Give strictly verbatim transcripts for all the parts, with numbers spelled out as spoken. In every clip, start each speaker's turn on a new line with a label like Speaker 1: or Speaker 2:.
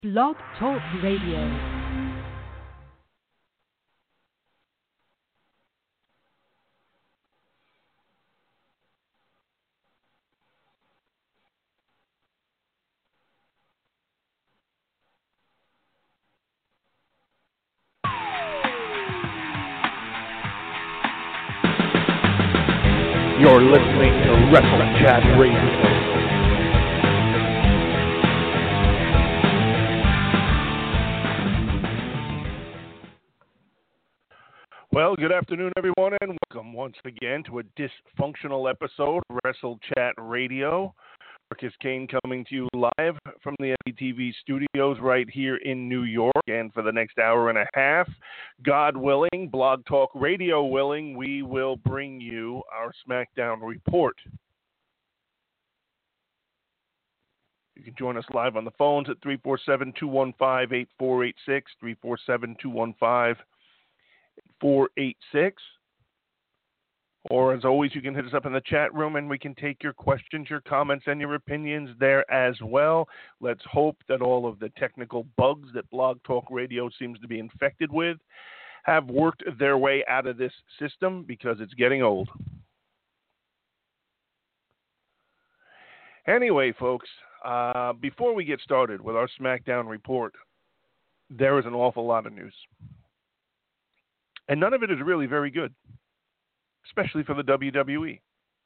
Speaker 1: Blog Talk Radio.
Speaker 2: You're listening to Wrestle Chat Radio. Well, good afternoon, everyone, and welcome once again to a dysfunctional episode of Wrestle Chat Radio. Marcus Kane coming to you live from the N B T V studios right here in New York. And for the next hour and a half, God willing, Blog Talk Radio willing, we will bring you our SmackDown report. You can join us live on the phones at three four seven, two one five, eight four eight six, three four seven, two one five, eight four eight six. Or, as always, you can hit us up in the chat room, and we can take your questions, your comments, and your opinions there as well. Let's hope that all of the technical bugs that Blog Talk Radio seems to be infected with have worked their way out of this system, because it's getting old. Anyway, folks, uh, before we get started with our SmackDown report, there is an awful lot of news. And none of it is really very good, especially for the W W E.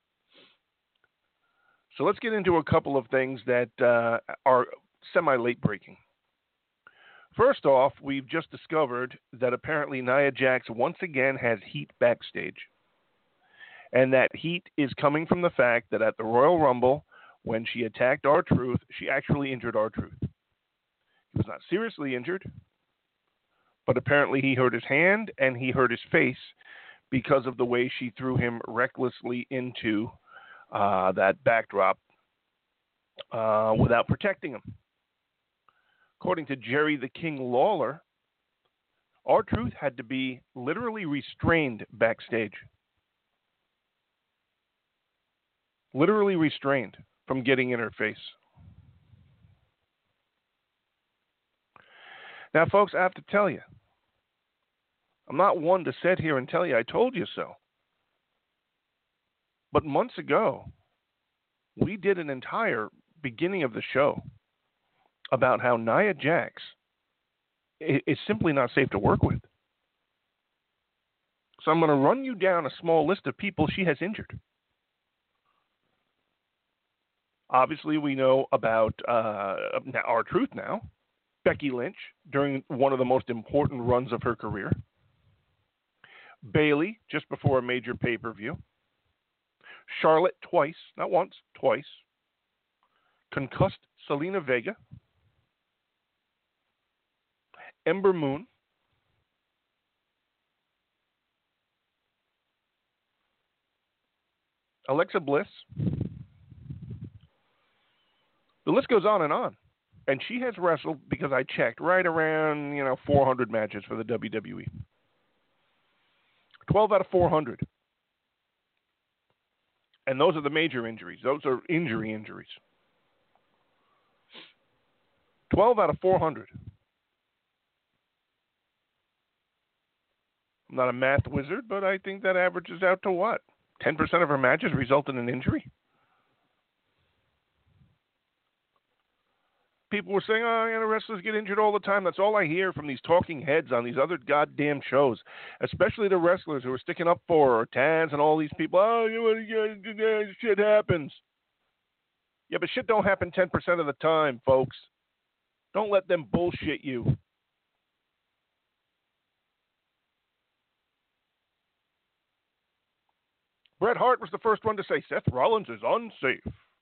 Speaker 2: So let's get into a couple of things that uh, are semi-late breaking. First off, we've just discovered that apparently Nia Jax once again has heat backstage. And that heat is coming from the fact that at the Royal Rumble, when she attacked R-Truth, she actually injured R-Truth. He was not seriously injured, but apparently he hurt his hand and he hurt his face because of the way she threw him recklessly into uh, that backdrop uh, without protecting him. According to Jerry the King Lawler, R-Truth had to be literally restrained backstage. Literally restrained from getting in her face. Now, folks, I have to tell you, I'm not one to sit here and tell you I told you so. But months ago, we did an entire beginning of the show about how Nia Jax is simply not safe to work with. So I'm going to run you down a small list of people she has injured. Obviously, we know about uh, R-Truth now, Becky Lynch during one of the most important runs of her career, Bayley just before a major pay-per-view, Charlotte twice, not once, twice, concussed Selena Vega, Ember Moon, Alexa Bliss. The list goes on and on. And she has wrestled, because I checked, right around, you know, four hundred matches for the W W E. twelve out of four hundred. And those are the major injuries. Those are injury injuries. twelve out of four hundred. I'm not a math wizard, but I think that averages out to what? ten percent of her matches result in an injury? People were saying, oh, you know, wrestlers get injured all the time. That's all I hear from these talking heads on these other goddamn shows, especially the wrestlers who are sticking up for her, Taz and all these people. Oh, you know, shit happens. Yeah, but shit don't happen ten percent of the time, folks. Don't let them bullshit you. Bret Hart was the first one to say Seth Rollins is unsafe.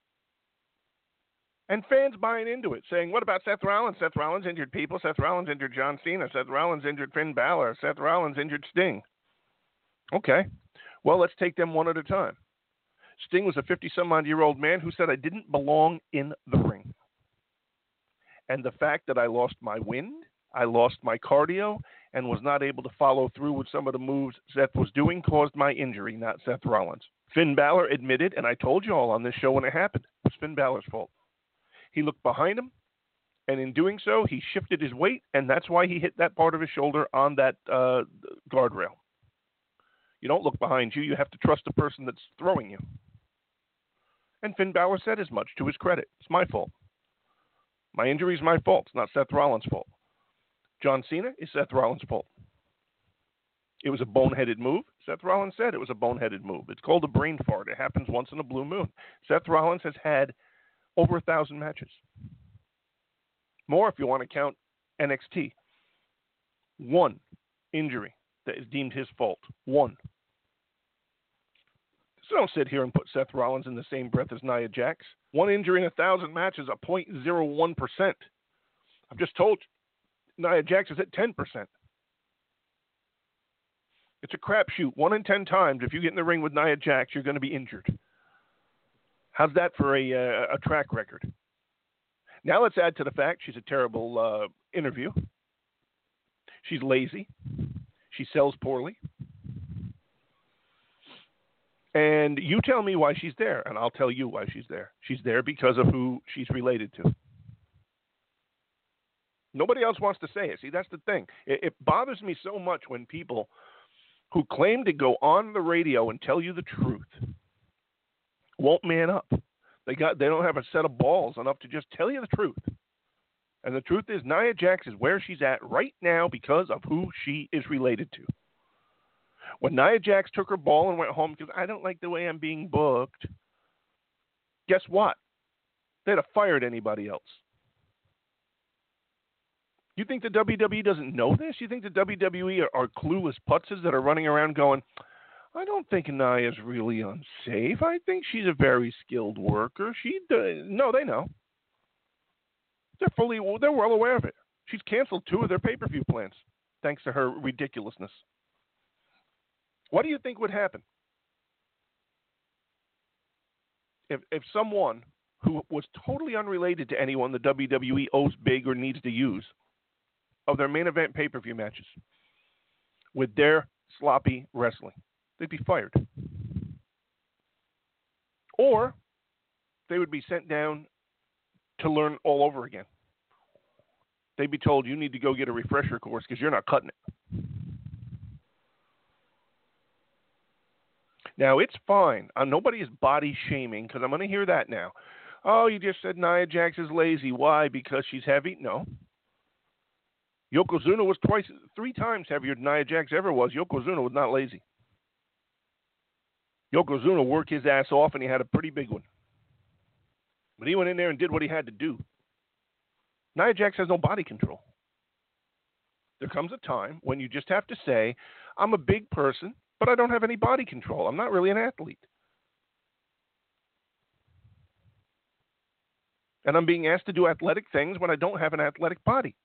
Speaker 2: And fans buying into it, saying, what about Seth Rollins? Seth Rollins injured people. Seth Rollins injured John Cena. Seth Rollins injured Finn Balor. Seth Rollins injured Sting. Okay. Well, let's take them one at a time. Sting was a fifty-some-odd-year-old man who said, I didn't belong in the ring. And the fact that I lost my wind, I lost my cardio, and was not able to follow through with some of the moves Seth was doing caused my injury, not Seth Rollins. Finn Balor admitted, and I told you all on this show when it happened, it was Finn Balor's fault. He looked behind him, And in doing so, he shifted his weight, and that's why he hit that part of his shoulder on that uh, guardrail. You don't look behind you. You have to trust the person that's throwing you. And Finn Balor said as much, to his credit. It's my fault. My injury is my fault. It's not Seth Rollins' fault. John Cena is Seth Rollins' fault. It was a boneheaded move. Seth Rollins said it was a boneheaded move. It's called a brain fart. It happens once in a blue moon. Seth Rollins has had over a thousand matches. More if you want to count N X T. One injury that is deemed his fault. One. So don't sit here and put Seth Rollins in the same breath as Nia Jax. One injury in a thousand matches, a zero point zero one percent. I've just told you, Nia Jax is at ten percent. It's a crapshoot. One in ten times, if you get in the ring with Nia Jax, you're going to be injured. How's that for a, uh, a track record? Now let's add to the fact she's a terrible uh, interview. She's lazy. She sells poorly. And you tell me why she's there, and I'll tell you why she's there. She's there because of who she's related to. Nobody else wants to say it. See, that's the thing. It, it bothers me so much when people who claim to go on the radio and tell you the truth won't man up. They got they don't have a set of balls enough to just tell you the truth. And the truth is, Nia Jax is where she's at right now because of who she is related to. When Nia Jax took her ball and went home because I don't like the way I'm being booked, guess what? They'd have fired anybody else. You think the W W E doesn't know this? You think the W W E are, are clueless putzes that are running around going, I don't think Nia's really unsafe. I think she's a very skilled worker. She does. No, they know. They're fully, they're well aware of it. She's canceled two of their pay-per-view plans thanks to her ridiculousness. What do you think would happen if if someone who was totally unrelated to anyone the W W E owes big or needs to use of their main event pay-per-view matches with their sloppy wrestling? They'd be fired. Or they would be sent down to learn all over again. They'd be told, you need to go get a refresher course because you're not cutting it. Now, it's fine. Uh, nobody is body shaming because I'm going to hear that now. Oh, you just said Nia Jax is lazy. Why? Because she's heavy? No. Yokozuna was twice, three times heavier than Nia Jax ever was. Yokozuna was not lazy. Yokozuna worked his ass off, and he had a pretty big one. But he went in there and did what he had to do. Nia Jax has no body control. There comes a time when you just have to say, I'm a big person, but I don't have any body control. I'm not really an athlete. And I'm being asked to do athletic things when I don't have an athletic body.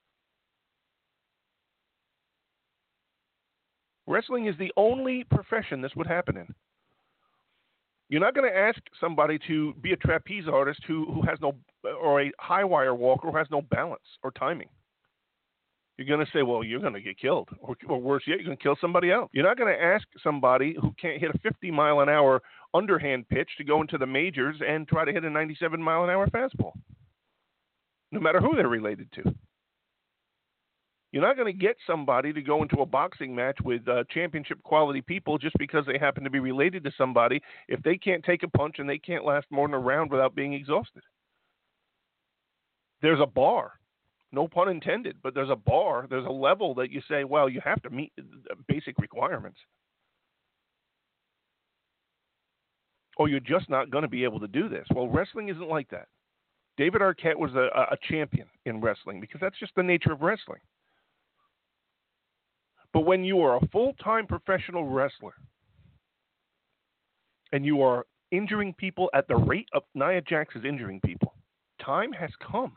Speaker 2: Wrestling is the only profession this would happen in. You're not going to ask somebody to be a trapeze artist who, who has no, or a high wire walker who has no balance or timing. You're going to say, well, you're going to get killed. Or, or worse yet, you're going to kill somebody else. You're not going to ask somebody who can't hit a fifty mile an hour underhand pitch to go into the majors and try to hit a ninety-seven mile an hour fastball, no matter who they're related to. You're not going to get somebody to go into a boxing match with uh, championship quality people just because they happen to be related to somebody if they can't take a punch and they can't last more than a round without being exhausted. There's a bar. No pun intended, but there's a bar, there's a level that you say, well, you have to meet basic requirements. Or you're just not going to be able to do this. Well, wrestling isn't like that. David Arquette was a, a champion in wrestling because that's just the nature of wrestling. But when you are a full-time professional wrestler and you are injuring people at the rate of Nia Jax is injuring people, time has come.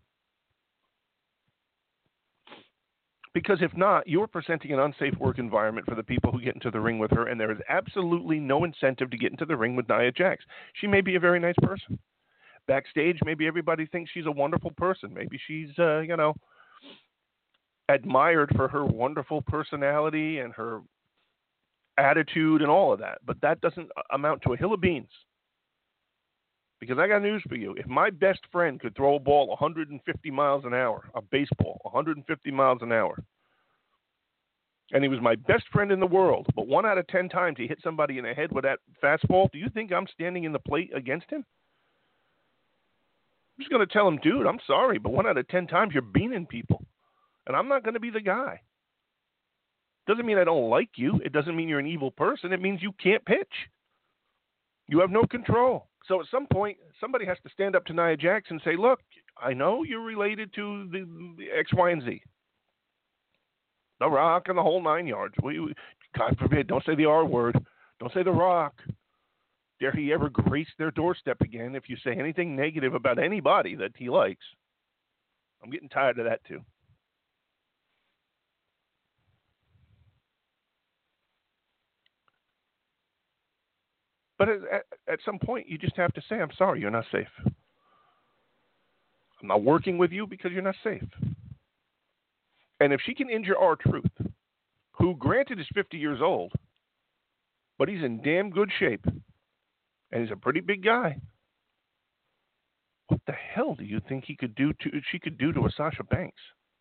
Speaker 2: Because if not, you're presenting an unsafe work environment for the people who get into the ring with her, and there is absolutely no incentive to get into the ring with Nia Jax. She may be a very nice person. Backstage, maybe everybody thinks she's a wonderful person. Maybe she's, uh, you know, admired for her wonderful personality and her attitude and all of that. But that doesn't amount to a hill of beans Because I got news for you. If my best friend could throw a ball one hundred fifty miles an hour, a baseball, one hundred fifty miles an hour, and he was my best friend in the world, but one out of ten times he hit somebody in the head with that fastball, do you think I'm standing in the plate against him? I'm just going to tell him, dude, I'm sorry, but one out of ten times you're beaning people, and I'm not going to be the guy. Doesn't mean I don't like you. It doesn't mean you're an evil person. It means you can't pitch. You have no control. So at some point, somebody has to stand up to Nia Jax and say, look, I know you're related to the, the X, Y, and Z. The Rock and the whole nine yards. We, we, God forbid, don't say the R word. Don't say the Rock. Dare he ever grace their doorstep again if you say anything negative about anybody that he likes. I'm getting tired of that too. But at, at some point, you just have to say, I'm sorry, you're not safe. I'm not working with you because you're not safe. And if she can injure R-Truth, who granted is fifty years old, but he's in damn good shape, and he's a pretty big guy, what the hell do you think he could do to she could do to a Sasha Banks?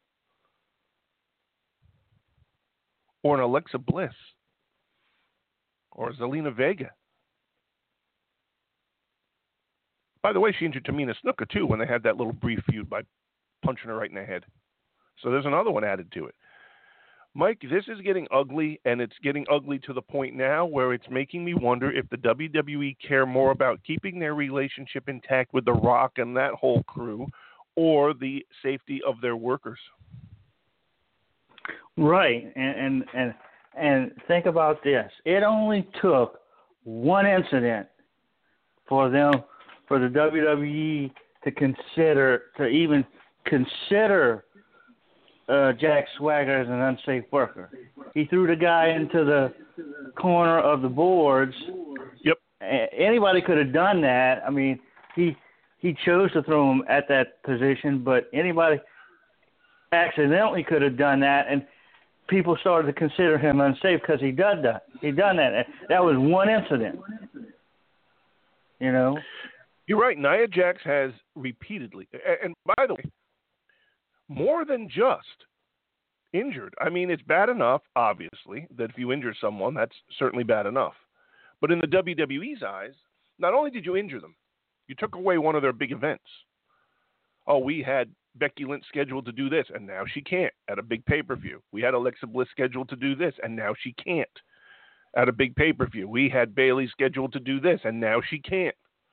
Speaker 2: Or an Alexa Bliss? Or Zelina Vega? By the way, she injured Tamina Snuka, too, when they had that little brief feud by punching her right in the head. So there's another one added to it. Mike, this is getting ugly, and it's getting ugly to the point now where it's making me wonder if the W W E care more about keeping their relationship intact with The Rock and that whole crew, or the safety of their workers.
Speaker 3: Right, and and and, and think about this. It only took one incident for them, for the W W E to consider, to even consider uh, Jack Swagger as an unsafe worker. He threw the guy into the corner of the boards.
Speaker 2: Yep.
Speaker 3: Anybody could have done that. I mean, he he chose to throw him at that position, but anybody accidentally could have done that, and people started to consider him unsafe because he did that. He done that. That was one incident. You know.
Speaker 2: You're right. Nia Jax has repeatedly, and by the way, more than just injured. I mean, it's bad enough, obviously, that if you injure someone, that's certainly bad enough. But in the W W E's eyes, not only did you injure them, you took away one of their big events. Oh, we had Becky Lynch scheduled to do this, and now she can't at a big pay-per-view. We had Alexa Bliss scheduled to do this, and now she can't at a big pay-per-view. We had Bayley scheduled to do this, and now she can't.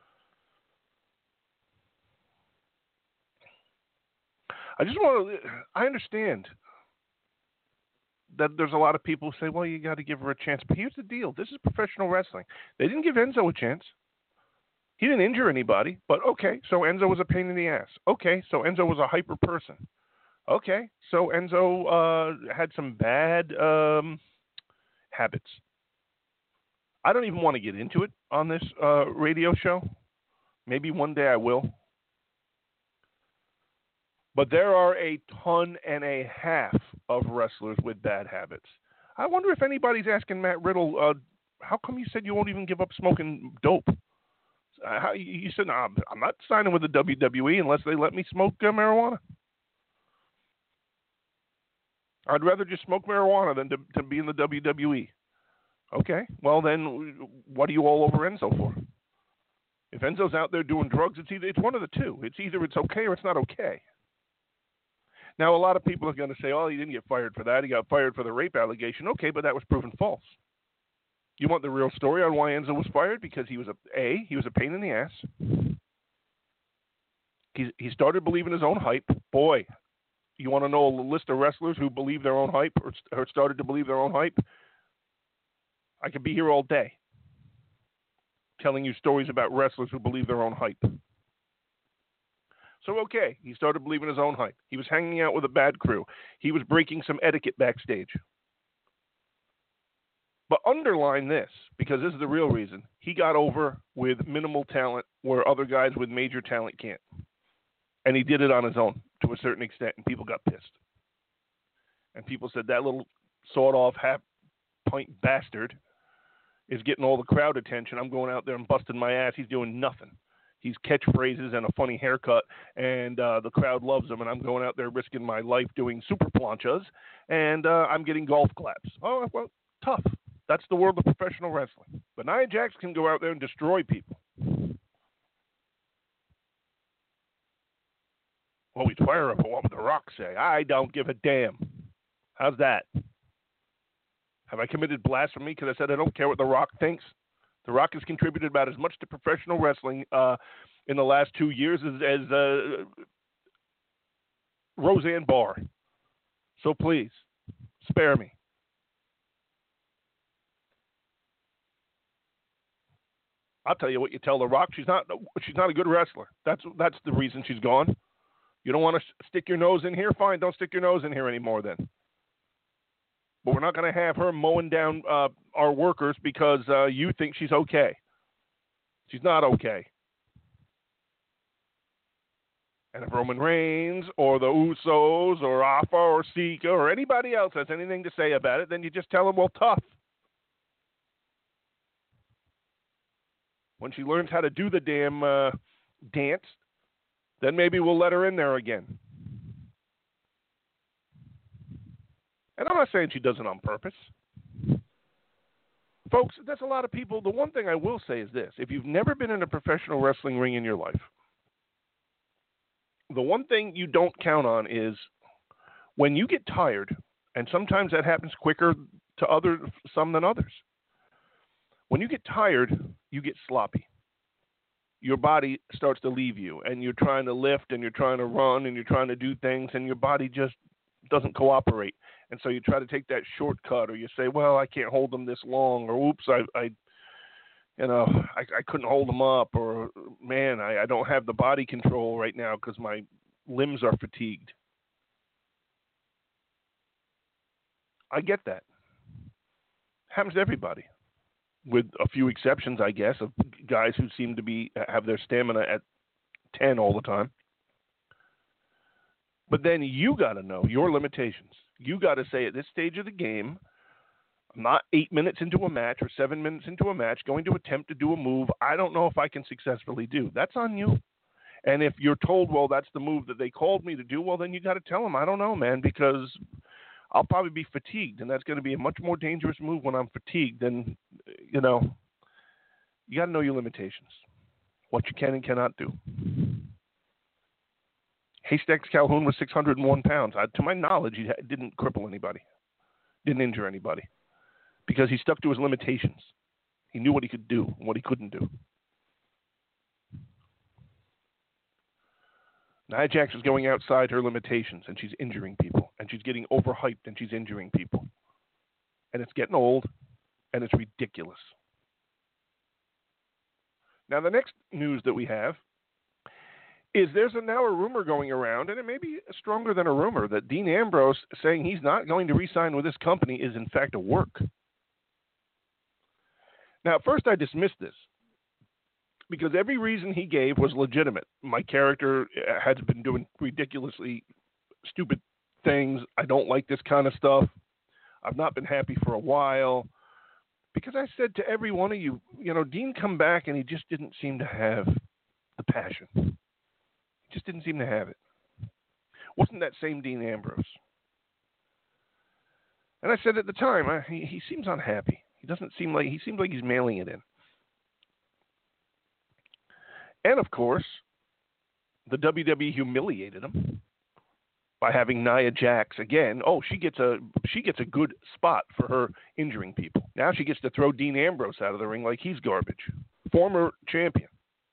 Speaker 2: I just want to, I understand that there's a lot of people who say, well, you got to give her a chance. But here's the deal. This is professional wrestling. They didn't give Enzo a chance. He didn't injure anybody. But, okay, so Enzo was a pain in the ass. Okay, so Enzo was a hyper person. Okay, so Enzo uh, had some bad um, habits. I don't even want to get into it on this uh, radio show. Maybe one day I will. But there are a ton and a half of wrestlers with bad habits. I wonder if anybody's asking Matt Riddle, uh, how come you said you won't even give up smoking dope? Uh, how, you said, no, I'm, I'm not signing with the W W E unless they let me smoke uh, marijuana. I'd rather just smoke marijuana than to, to be in the W W E. Okay, well then, what are you all over Enzo for? If Enzo's out there doing drugs, it's either it's one of the two. It's either it's okay or it's not okay. Now, a lot of people are going to say, oh, he didn't get fired for that. He got fired for the rape allegation. Okay, but that was proven false. You want the real story on why Enzo was fired? Because he was a, a he was a pain in the ass. He, he started believing his own hype. Boy, you want to know a list of wrestlers who believe their own hype or, or started to believe their own hype? I could be here all day telling you stories about wrestlers who believe their own hype. So, okay, he started believing his own hype. He was hanging out with a bad crew. He was breaking some etiquette backstage. But underline this, because this is the real reason. He got over with minimal talent where other guys with major talent can't. And he did it on his own to a certain extent, and people got pissed. And people said, that little sawed-off half-pint bastard is getting all the crowd attention. I'm going out there and busting my ass. He's doing nothing. He's catchphrases and a funny haircut, and uh, the crowd loves him, and I'm going out there risking my life doing super planchas, and uh, I'm getting golf claps. Oh, well, tough. That's the world of professional wrestling. But Nia Jax can go out there and destroy people. Oh, he's fire up. What would The Rock say? I don't give a damn. How's that? Have I committed blasphemy because I said I don't care what The Rock thinks? The Rock has contributed about as much to professional wrestling uh, in the last two years as, as uh, Roseanne Barr. So please, spare me. I'll tell you what you tell The Rock. She's not. She's not a good wrestler. That's that's the reason she's gone. You don't want to stick your nose in here? Fine, don't stick your nose in here anymore then. But we're not going to have her mowing down uh, our workers because uh, you think she's okay. She's not okay. And if Roman Reigns or the Usos or Alpha or Sika or anybody else has anything to say about it, then you just tell them, well, tough. When she learns how to do the damn uh, dance, then maybe we'll let her in there again. And I'm not saying she does it on purpose. Folks, that's a lot of people. The one thing I will say is this. If you've never been in a professional wrestling ring in your life, the one thing you don't count on is when you get tired, and sometimes that happens quicker to other some than others. When you get tired, you get sloppy. Your body starts to leave you, and you're trying to lift, and you're trying to run, and you're trying to do things, and your body just doesn't cooperate. And so you try to take that shortcut, or you say, well, I can't hold them this long, or oops, I, I you know, I, I couldn't hold them up, or man, I, I don't have the body control right now because my limbs are fatigued. I get that. Happens to everybody, with a few exceptions, I guess, of guys who seem to be have their stamina at ten all the time. But then you got to know your limitations. You got to say at this stage of the game, I'm not eight minutes into a match or seven minutes into a match going to attempt to do a move I don't know if I can successfully do. That's on you. And if you're told, well, that's the move that they called me to do, well, then you got to tell them, I don't know, man, because I'll probably be fatigued, and that's going to be a much more dangerous move when I'm fatigued than, you know, you got to know your limitations, what you can and cannot do. Haystacks Calhoun was six hundred one pounds. I, to my knowledge, he didn't cripple anybody, didn't injure anybody, because he stuck to his limitations. He knew what he could do and what he couldn't do. Nia Jax is going outside her limitations, and she's injuring people, and she's getting overhyped, and she's injuring people. And it's getting old, and it's ridiculous. Now, the next news that we have is there's a, now a rumor going around, and it may be stronger than a rumor, that Dean Ambrose saying he's not going to re-sign with this company is in fact a work. Now, at first I dismissed this, because every reason he gave was legitimate. My character has been doing ridiculously stupid things. I don't like this kind of stuff. I've not been happy for a while. Because I said to every one of you, you know, Dean come back and he just didn't seem to have the passion. He just didn't seem to have it. Wasn't that same Dean Ambrose. And I said at the time, I, he, he seems unhappy. He doesn't seem like, he seems like he's mailing it in. And, of course, the W W E humiliated him by having Nia Jax again. Oh, she gets a she gets a good spot for her injuring people. Now she gets to throw Dean Ambrose out of the ring like he's garbage. Former champion.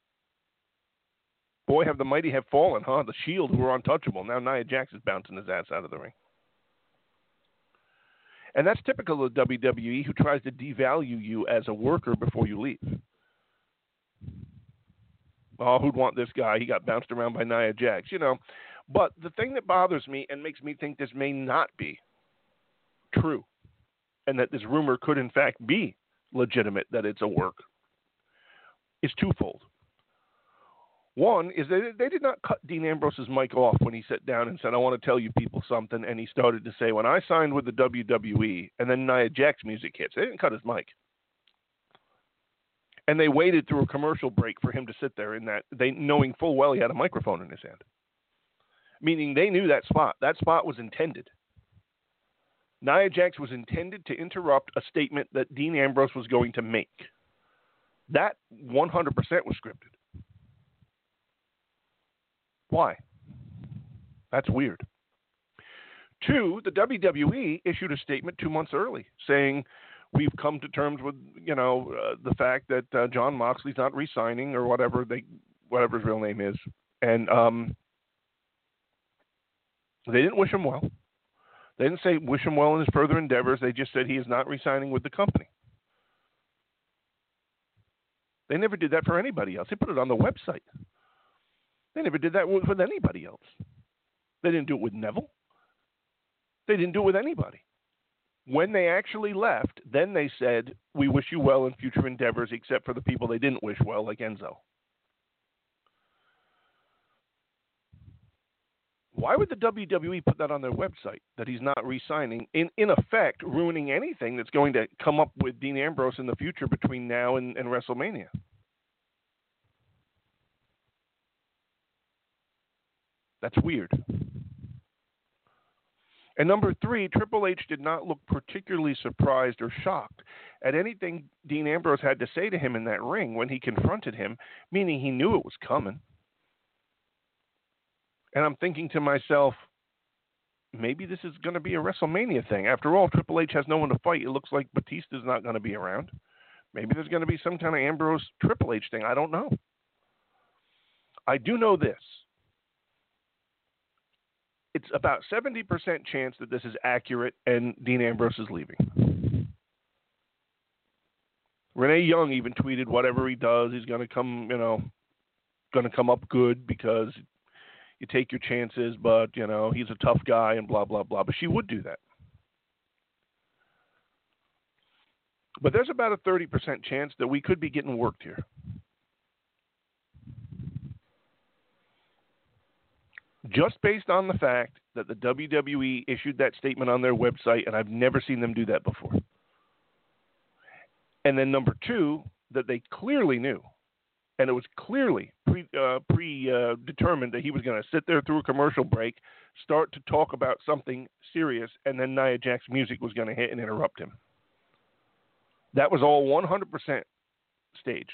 Speaker 2: Boy, have the mighty have fallen, huh? The Shield, who were untouchable. Now Nia Jax is bouncing his ass out of the ring. And that's typical of W W E, who tries to devalue you as a worker before you leave. Oh, who'd want this guy? He got bounced around by Nia Jax, you know. But the thing that bothers me and makes me think this may not be true, and that this rumor could in fact be legitimate, that it's a work, is twofold. One is that they did not cut Dean Ambrose's mic off when he sat down and said, I want to tell you people something, and he started to say, when I signed with the W W E, and then Nia Jax music hits. They didn't cut his mic. And they waited through a commercial break for him to sit there in that, they knowing full well he had a microphone in his hand. Meaning they knew that spot. That spot was intended. Nia Jax was intended to interrupt a statement that Dean Ambrose was going to make. That one hundred percent was scripted. Why? That's weird. Two, the W W E issued a statement two months early saying, we've come to terms with, you know, uh, the fact that uh, Jon Moxley's not re-signing or whatever they, whatever his real name is. And um, they didn't wish him well. They didn't say wish him well in his further endeavors. They just said he is not re-signing with the company. They never did that for anybody else. They put it on the website. They never did that with, with anybody else. They didn't do it with Neville. They didn't do it with anybody. When they actually left, then they said, we wish you well in future endeavors, except for the people they didn't wish well, like Enzo. Why would the W W E put that on their website, that he's not re-signing, in, in effect ruining anything that's going to come up with Dean Ambrose in the future between now and, and WrestleMania? That's weird. And number three, Triple H did not look particularly surprised or shocked at anything Dean Ambrose had to say to him in that ring when he confronted him, meaning he knew it was coming. And I'm thinking to myself, maybe this is going to be a WrestleMania thing. After all, Triple H has no one to fight. It looks like Batista's not going to be around. Maybe there's going to be some kind of Ambrose Triple H thing. I don't know. I do know this. It's about seventy percent chance that this is accurate and Dean Ambrose is leaving. Renee Young even tweeted whatever he does, he's going to come, you know, going to come up good because you take your chances, but, you know, he's a tough guy and blah, blah, blah. But she would do that. But there's about a thirty percent chance that we could be getting worked here. Just based on the fact that the W W E issued that statement on their website, and I've never seen them do that before. And then number two, that they clearly knew, and it was clearly pre, uh, pre uh, determined that he was going to sit there through a commercial break, start to talk about something serious, and then Nia Jax's music was going to hit and interrupt him. That was all one hundred percent staged.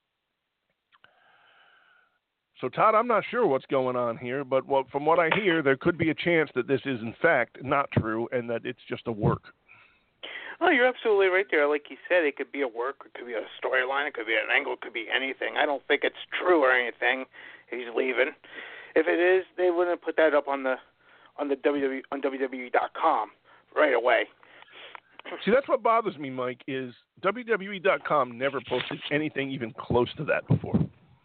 Speaker 2: So, Todd, I'm not sure what's going on here, but what, from what I hear, there could be a chance that this is, in fact, not true and that it's just a work.
Speaker 4: Oh, you're absolutely right there. Like you said, it could be a work, it could be a storyline, it could be an angle, it could be anything. I don't think it's true or anything. He's leaving. If it is, they wouldn't put that up on the on the W W E on W W E dot com right away.
Speaker 2: See, that's what bothers me, Mike, is W W E dot com never posted anything even close to that before.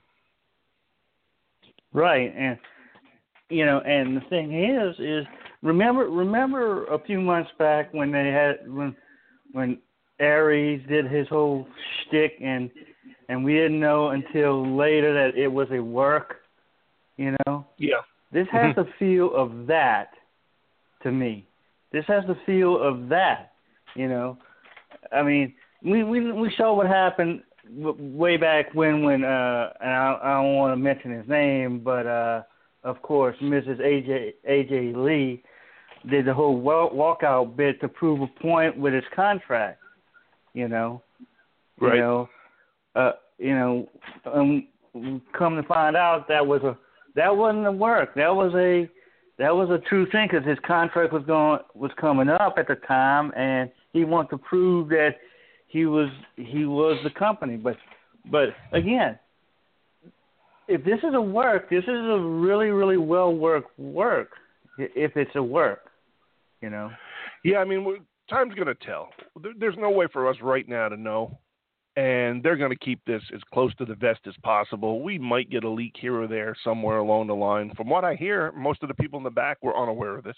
Speaker 3: Right, and you know, and the thing is, is remember, remember a few months back when they had when when Aries did his whole shtick, and and we didn't know until later that it was a work, you know.
Speaker 2: Yeah.
Speaker 3: This has
Speaker 2: Mm-hmm.
Speaker 3: the feel of that to me. This has the feel of that, you know. I mean, we we we saw what happened way back when, when uh, and I, I don't want to mention his name, but uh, of course, Missus A J A J Lee did the whole walkout bit to prove a point with his contract. You know,
Speaker 2: right?
Speaker 3: You know, uh, you know, um, come to find out that was a that wasn't a work. That was a that was a true thing because his contract was going was coming up at the time, and he wanted to prove that he was he was the company. But but again, if this is a work, this is a really really well worked work. If it's a work, you know.
Speaker 2: Yeah, I mean, time's going to tell. There's no way for us right now to know, and they're going to keep this as close to the vest as possible. We might get a leak here or there somewhere along the line. From what I hear, most of the people in the back were unaware of this.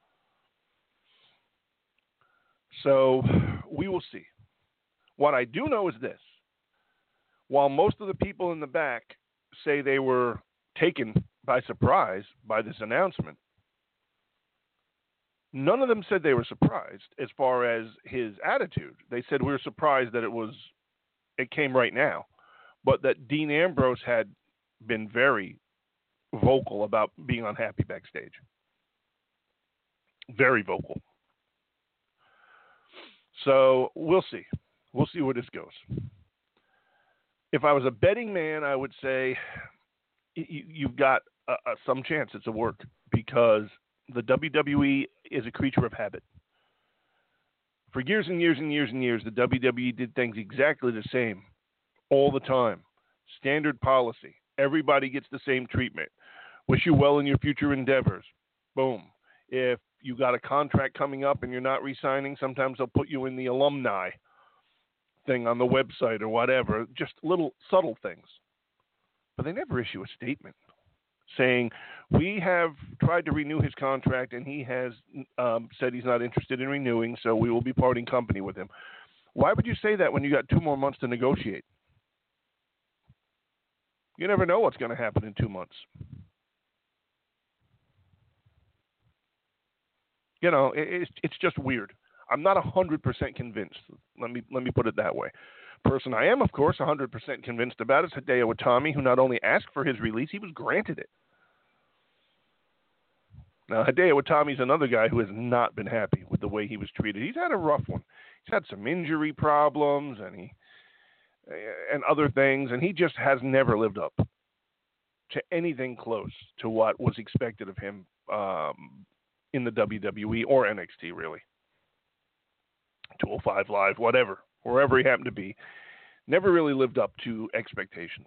Speaker 2: So we will see. What I do know is this. While most of the people in the back say they were taken by surprise by this announcement, none of them said they were surprised as far as his attitude. They said we were surprised that it was it came right now, but that Dean Ambrose had been very vocal about being unhappy backstage. Very vocal. So we'll see. We'll see where this goes. If I was a betting man, I would say you, you've got uh, uh, some chance it's a work, because the W W E is a creature of habit. For years and years and years and years, the W W E did things exactly the same all the time. Standard policy. Everybody gets the same treatment. Wish you well in your future endeavors. Boom. If you got a contract coming up and you're not re-signing, sometimes they'll put you in the alumni thing on the website or whatever. Just little subtle things. But they never issue a statement saying, we have tried to renew his contract and he has um, said he's not interested in renewing, so we will be parting company with him. Why would you say that when you got two more months to negotiate? You never know what's going to happen in two months. You know, it's it's just weird. I'm not one hundred percent convinced. Let me let me put it that way. Person I am, of course, one hundred percent convinced about is Hideo Itami, who not only asked for his release, he was granted it. Now, Hideo Itami's another guy who has not been happy with the way he was treated. He's had a rough one. He's had some injury problems and he and other things, and he just has never lived up to anything close to what was expected of him um, in the W W E or N X T, really. two oh five Live, whatever, wherever he happened to be, never really lived up to expectations.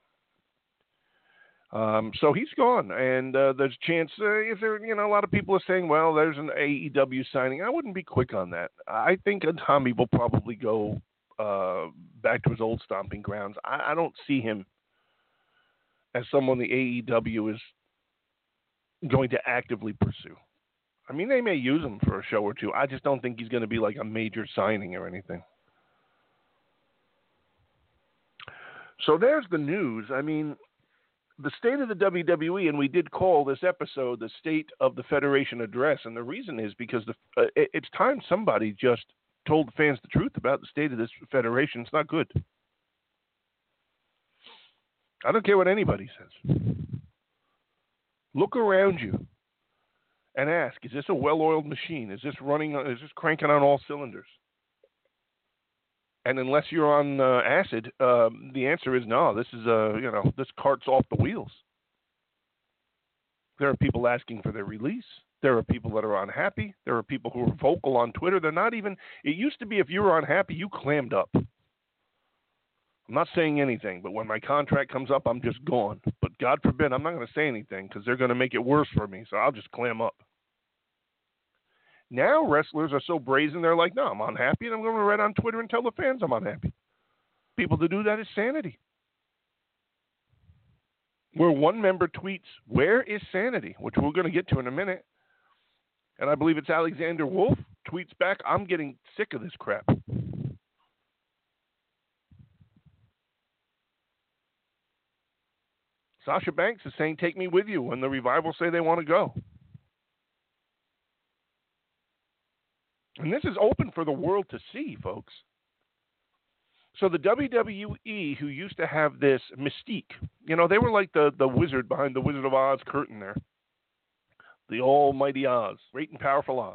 Speaker 2: Um, so he's gone, and uh, there's a chance, uh, if there, you know, a lot of people are saying, well, there's an A E W signing. I wouldn't be quick on that. I think Itami will probably go uh, back to his old stomping grounds. I, I don't see him as someone the A E W is going to actively pursue. I mean, they may use him for a show or two. I just don't think he's going to be like a major signing or anything. So there's the news. I mean, the state of the W W E, and we did call this episode the State of the Federation Address, and the reason is because the, uh, it, it's time somebody just told the fans the truth about the state of this federation. It's not good. I don't care what anybody says. Look around you and ask, is this a well-oiled machine? Is this running, is this cranking on all cylinders? And unless you're on uh, acid, um, the answer is no. This is, uh, you know, this cart's off the wheels. There are people asking for their release. There are people that are unhappy. There are people who are vocal on Twitter. They're not even, it used to be if you were unhappy, you clammed up. I'm not saying anything, but when my contract comes up, I'm just gone. But God forbid, I'm not going to say anything because they're going to make it worse for me, so I'll just clam up. Now wrestlers are so brazen, they're like, no, I'm unhappy, and I'm going to write on Twitter and tell the fans I'm unhappy. People to do that is sanity. Where one member tweets, where is sanity? Which we're going to get to in a minute. And I believe it's Alexander Wolf tweets back, I'm getting sick of this crap. Sasha Banks is saying, take me with you when the Revival say they want to go. And this is open for the world to see, folks. So the W W E, who used to have this mystique, you know, they were like the, the wizard behind the Wizard of Oz curtain there. The almighty Oz, great and powerful Oz.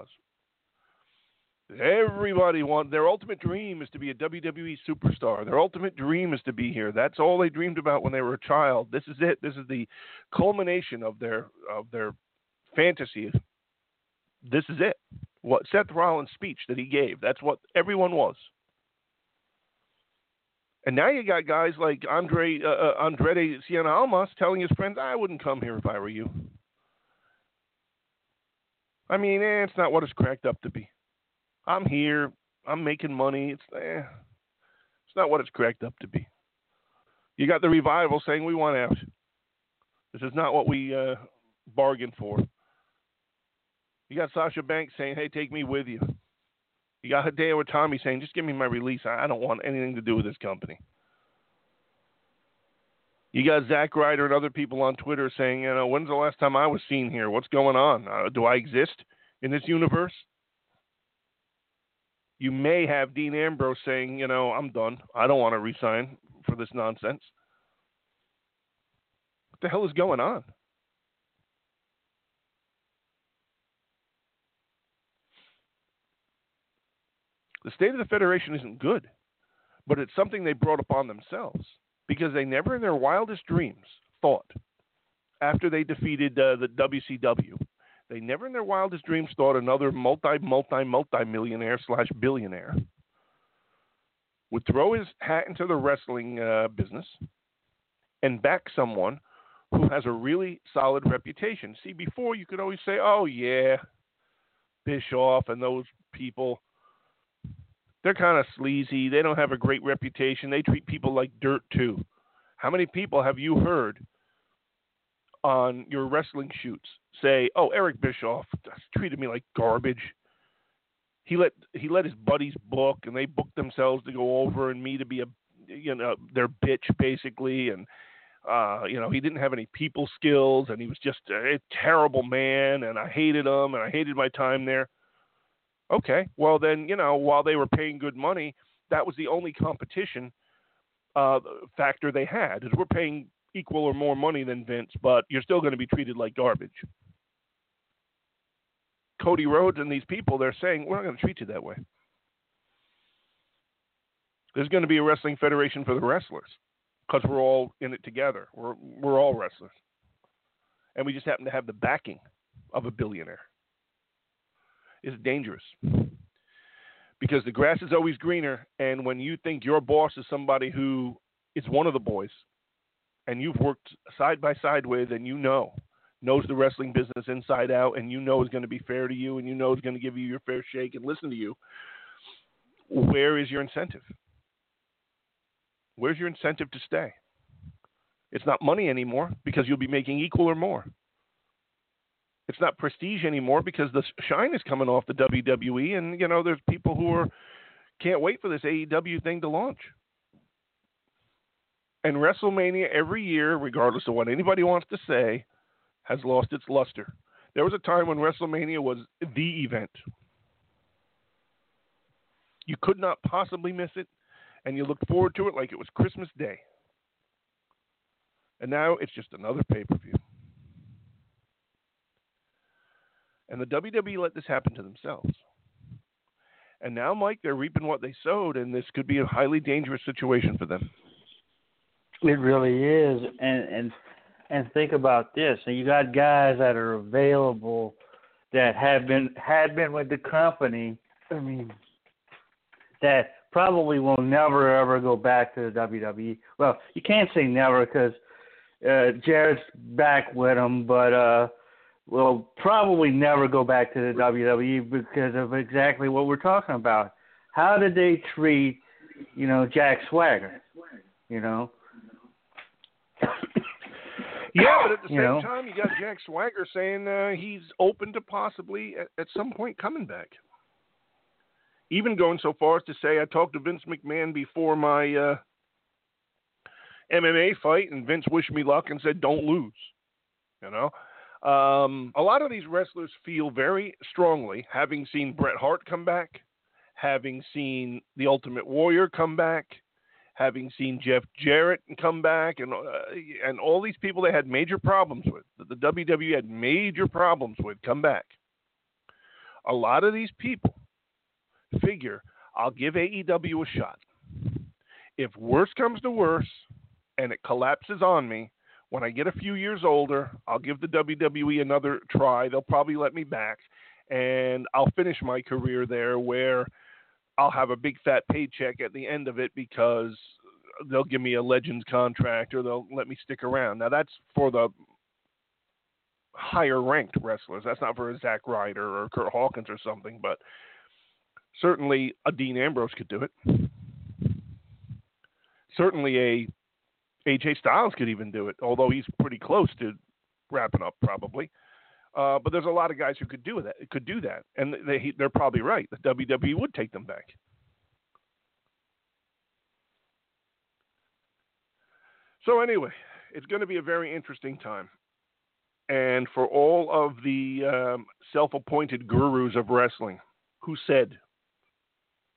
Speaker 2: Everybody wants, their ultimate dream is to be a W W E superstar. Their ultimate dream is to be here. That's all they dreamed about when they were a child. This is it. This is the culmination of their of their fantasy. This is it. What Seth Rollins' speech that he gave, that's what everyone was. And now you got guys like Andre uh, uh, Andrade Cien Almas telling his friends, I wouldn't come here if I were you. I mean, eh, it's not what it's cracked up to be. I'm here. I'm making money. It's eh, it's not what it's cracked up to be. You got the Revival saying we want out. This is not what we uh, bargained for. You got Sasha Banks saying, hey, take me with you. You got Hideo Itami saying, just give me my release. I don't want anything to do with this company. You got Zack Ryder and other people on Twitter saying, you know, when's the last time I was seen here? What's going on? Uh, do I exist in this universe? You may have Dean Ambrose saying, you know, I'm done. I don't want to resign for this nonsense. What the hell is going on? The state of the Federation isn't good, but it's something they brought upon themselves because they never in their wildest dreams thought, after they defeated uh, the W C W, they never in their wildest dreams thought another multi, multi, multi-millionaire slash billionaire would throw his hat into the wrestling uh, business and back someone who has a really solid reputation. See, before you could always say, oh, yeah, Bischoff and those people, they're kind of sleazy. They don't have a great reputation. They treat people like dirt, too. How many people have you heard on your wrestling shoots say, oh, Eric Bischoff treated me like garbage. He let he let his buddies book, and they booked themselves to go over, and me to be a, you know, their bitch, basically. And, uh, you know, he didn't have any people skills, and he was just a, a terrible man, and I hated him, and I hated my time there. Okay, well then, you know, while they were paying good money, that was the only competition uh, factor they had, is we're paying equal or more money than Vince, but you're still going to be treated like garbage. Cody Rhodes and these people, they're saying, we're not going to treat you that way. There's going to be a wrestling federation for the wrestlers because we're all in it together. We're, we're all wrestlers. And we just happen to have the backing of a billionaire. It's dangerous because the grass is always greener, and when you think your boss is somebody who is one of the boys and you've worked side by side with, and you know, knows the wrestling business inside out, and you know is going to be fair to you, and you know is going to give you your fair shake and listen to you, where is your incentive? Where's your incentive to stay? It's not money anymore because you'll be making equal or more. It's not prestige anymore because the shine is coming off the W W E, and, you know, there's people who are can't wait for this A E W thing to launch. And WrestleMania every year, regardless of what anybody wants to say, has lost its luster. There was a time when WrestleMania was the event. You could not possibly miss it, and you looked forward to it like it was Christmas Day. And now it's just another pay-per-view. And the W W E let this happen to themselves. And now, Mike, they're reaping what they sowed, and this could be a highly dangerous situation for them.
Speaker 3: It really is. And and and think about this. And you got guys that are available that have been had been with the company, I mean, that probably will never, ever go back to the W W E. Well, you can't say never because uh, Jarrett's back with them, but uh, will probably never go back to the W W E because of exactly what we're talking about. How did they treat, you know, Jack Swagger, you know?
Speaker 2: Yeah, but at the
Speaker 3: you
Speaker 2: same
Speaker 3: know?
Speaker 2: time, you got Jack Swagger saying uh, he's open to possibly, at, at some point, coming back. Even going so far as to say, I talked to Vince McMahon before my uh, M M A fight, and Vince wished me luck and said, don't lose. You know? Um, a lot of these wrestlers feel very strongly, having seen Bret Hart come back, having seen The Ultimate Warrior come back, having seen Jeff Jarrett come back, and uh, and all these people they had major problems with, that the W W E had major problems with, come back. A lot of these people figure, I'll give A E W a shot. If worse comes to worse and it collapses on me, when I get a few years older, I'll give the W W E another try. They'll probably let me back, and I'll finish my career there where I'll have a big fat paycheck at the end of it because they'll give me a Legends contract or they'll let me stick around. Now, that's for the higher ranked wrestlers. That's not for a Zack Ryder or Kurt Hawkins or something, but certainly a Dean Ambrose could do it. Certainly a A J Styles could even do it, although he's pretty close to wrapping up probably. Uh, but there's a lot of guys who could do that. Could do that, and they they're probably right. The W W E would take them back. So anyway, it's going to be a very interesting time, and for all of the um, self-appointed gurus of wrestling who said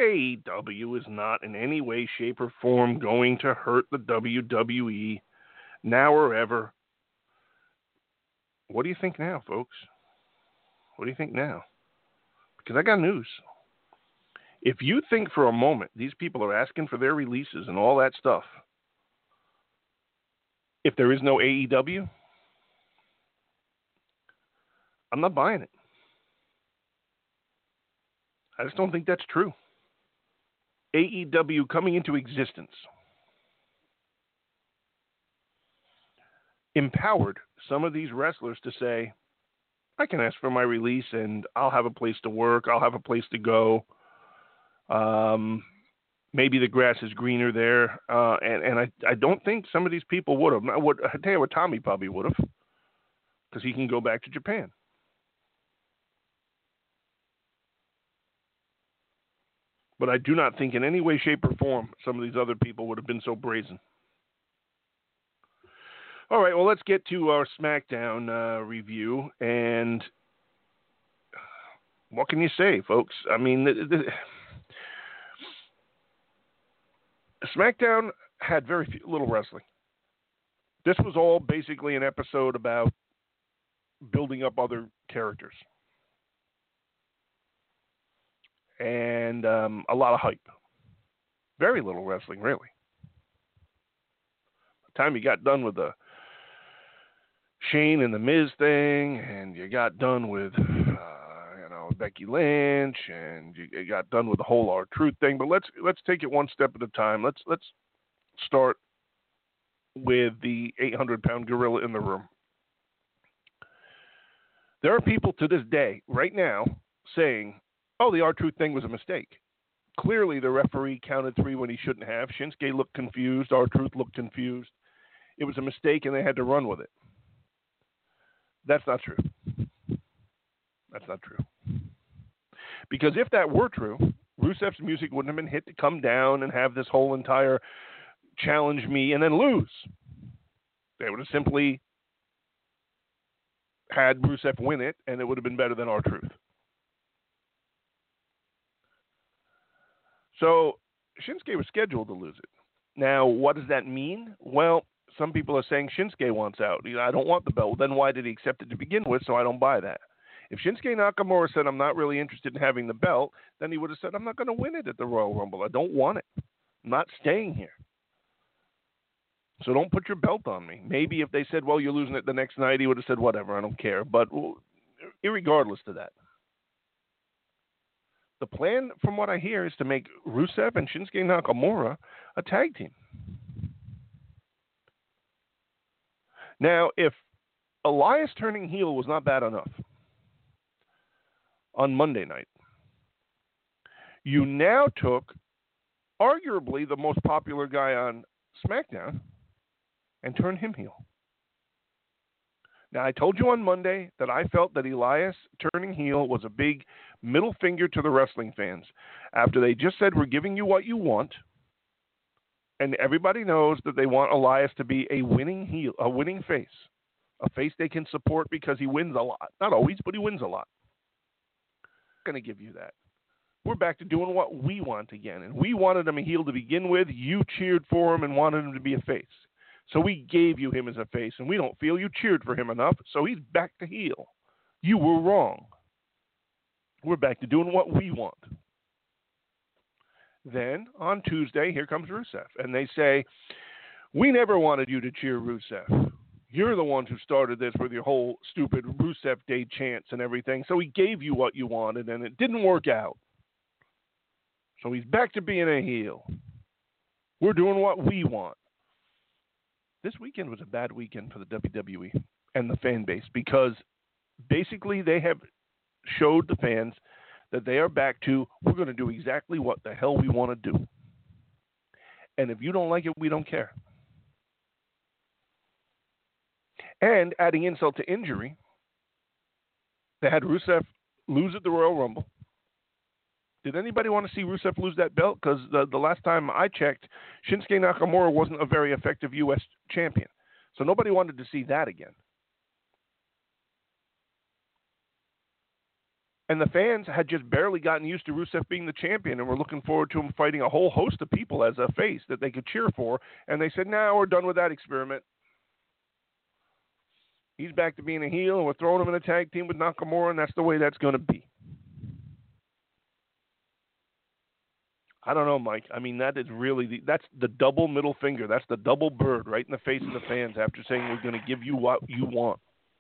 Speaker 2: A E W is not in any way, shape, or form going to hurt the W W E now or ever. What do you think now, folks? What do you think now? Because I got news. If you think for a moment these people are asking for their releases and all that stuff, if there is no A E W, I'm not buying it. I just don't think that's true. A E W coming into existence empowered some of these wrestlers to say, I can ask for my release and I'll have a place to work. I'll have a place to go. Um, maybe the grass is greener there. Uh, and, and I, I don't think some of these people would have. I would I tell you what, Tommy probably would have, because he can go back to Japan. But I do not think in any way, shape, or form some of these other people would have been so brazen. All right, well, let's get to our SmackDown uh, review. And what can you say, folks? I mean, the, the, SmackDown had very few, little wrestling. This was all basically an episode about building up other characters. And um, a lot of hype. Very little wrestling, really. By the time you got done with the Shane and the Miz thing, and you got done with, uh, you know, Becky Lynch, and you, you got done with the whole R-Truth thing. But let's let's take it one step at a time. Let's let's start with the eight hundred pound gorilla in the room. There are people to this day, right now, saying, oh, the R-Truth thing was a mistake. Clearly, the referee counted three when he shouldn't have. Shinsuke looked confused. R-Truth looked confused. It was a mistake, and they had to run with it. That's not true. That's not true. Because if that were true, Rusev's music wouldn't have been hit to come down and have this whole entire challenge me and then lose. They would have simply had Rusev win it, and it would have been better than R-Truth. So Shinsuke was scheduled to lose it. Now, what does that mean? Well, some people are saying Shinsuke wants out. You know, I don't want the belt. Then why did he accept it to begin with? So I don't buy that. If Shinsuke Nakamura said, I'm not really interested in having the belt, then he would have said, I'm not going to win it at the Royal Rumble. I don't want it. I'm not staying here. So don't put your belt on me. Maybe if they said, well, you're losing it the next night, he would have said, whatever, I don't care. But well, irregardless to that, the plan, from what I hear, is to make Rusev and Shinsuke Nakamura a tag team. Now, if Elias turning heel was not bad enough on Monday night, you now took arguably the most popular guy on SmackDown and turned him heel. Now, I told you on Monday that I felt that Elias turning heel was a big middle finger to the wrestling fans after they just said, we're giving you what you want. And everybody knows that they want Elias to be a winning heel, a winning face, a face they can support because he wins a lot. Not always, but he wins a lot. I'm going to give you that. We're back to doing what we want again. And we wanted him a heel to begin with. You cheered for him and wanted him to be a face. So we gave you him as a face, and we don't feel you cheered for him enough, so he's back to heel. You were wrong. We're back to doing what we want. Then, on Tuesday, here comes Rusev, and they say, we never wanted you to cheer Rusev. You're the ones who started this with your whole stupid Rusev Day chants and everything, so we gave you what you wanted, and it didn't work out. So he's back to being a heel. We're doing what we want. This weekend was a bad weekend for the W W E and the fan base because basically they have showed the fans that they are back to, we're going to do exactly what the hell we want to do. And if you don't like it, we don't care. And adding insult to injury, they had Rusev lose at the Royal Rumble. Did anybody want to see Rusev lose that belt? Because the, the last time I checked, Shinsuke Nakamura wasn't a very effective U S champion. So nobody wanted to see that again. And the fans had just barely gotten used to Rusev being the champion and were looking forward to him fighting a whole host of people as a face that they could cheer for. And they said, now we're done with that experiment. He's back to being a heel, and we're throwing him in a tag team with Nakamura, and that's the way that's going to be. I don't know, Mike. I mean, that is really the, that's the double middle finger. That's the double bird right in the face of the fans after saying we're going to give you what you want.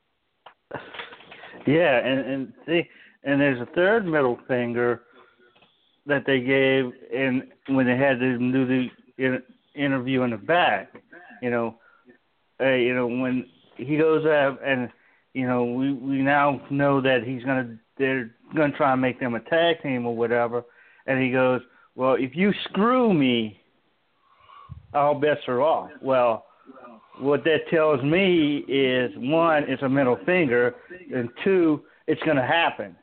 Speaker 3: Yeah, and and see, and there's a third middle finger that they gave in when they had to do the in, interview in the back. You know, uh, you know when he goes up and you know we we now know that he's gonna they're gonna try and make them a tag team or whatever, and he goes, well, if you screw me, all bets are off. Well, what that tells me is, one, it's a middle finger, and two, it's going to happen.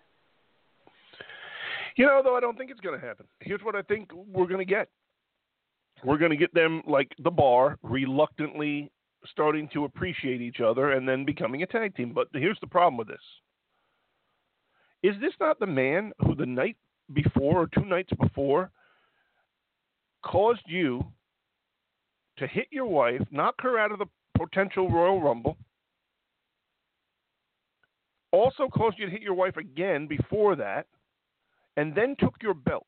Speaker 2: You know, though, I don't think it's going to happen. Here's what I think we're going to get. We're going to get them, like the Bar, reluctantly starting to appreciate each other and then becoming a tag team. But here's the problem with this. Is this not the man who the night before or two nights before caused you to hit your wife, knock her out of the potential Royal Rumble, also caused you to hit your wife again before that, and then took your belt?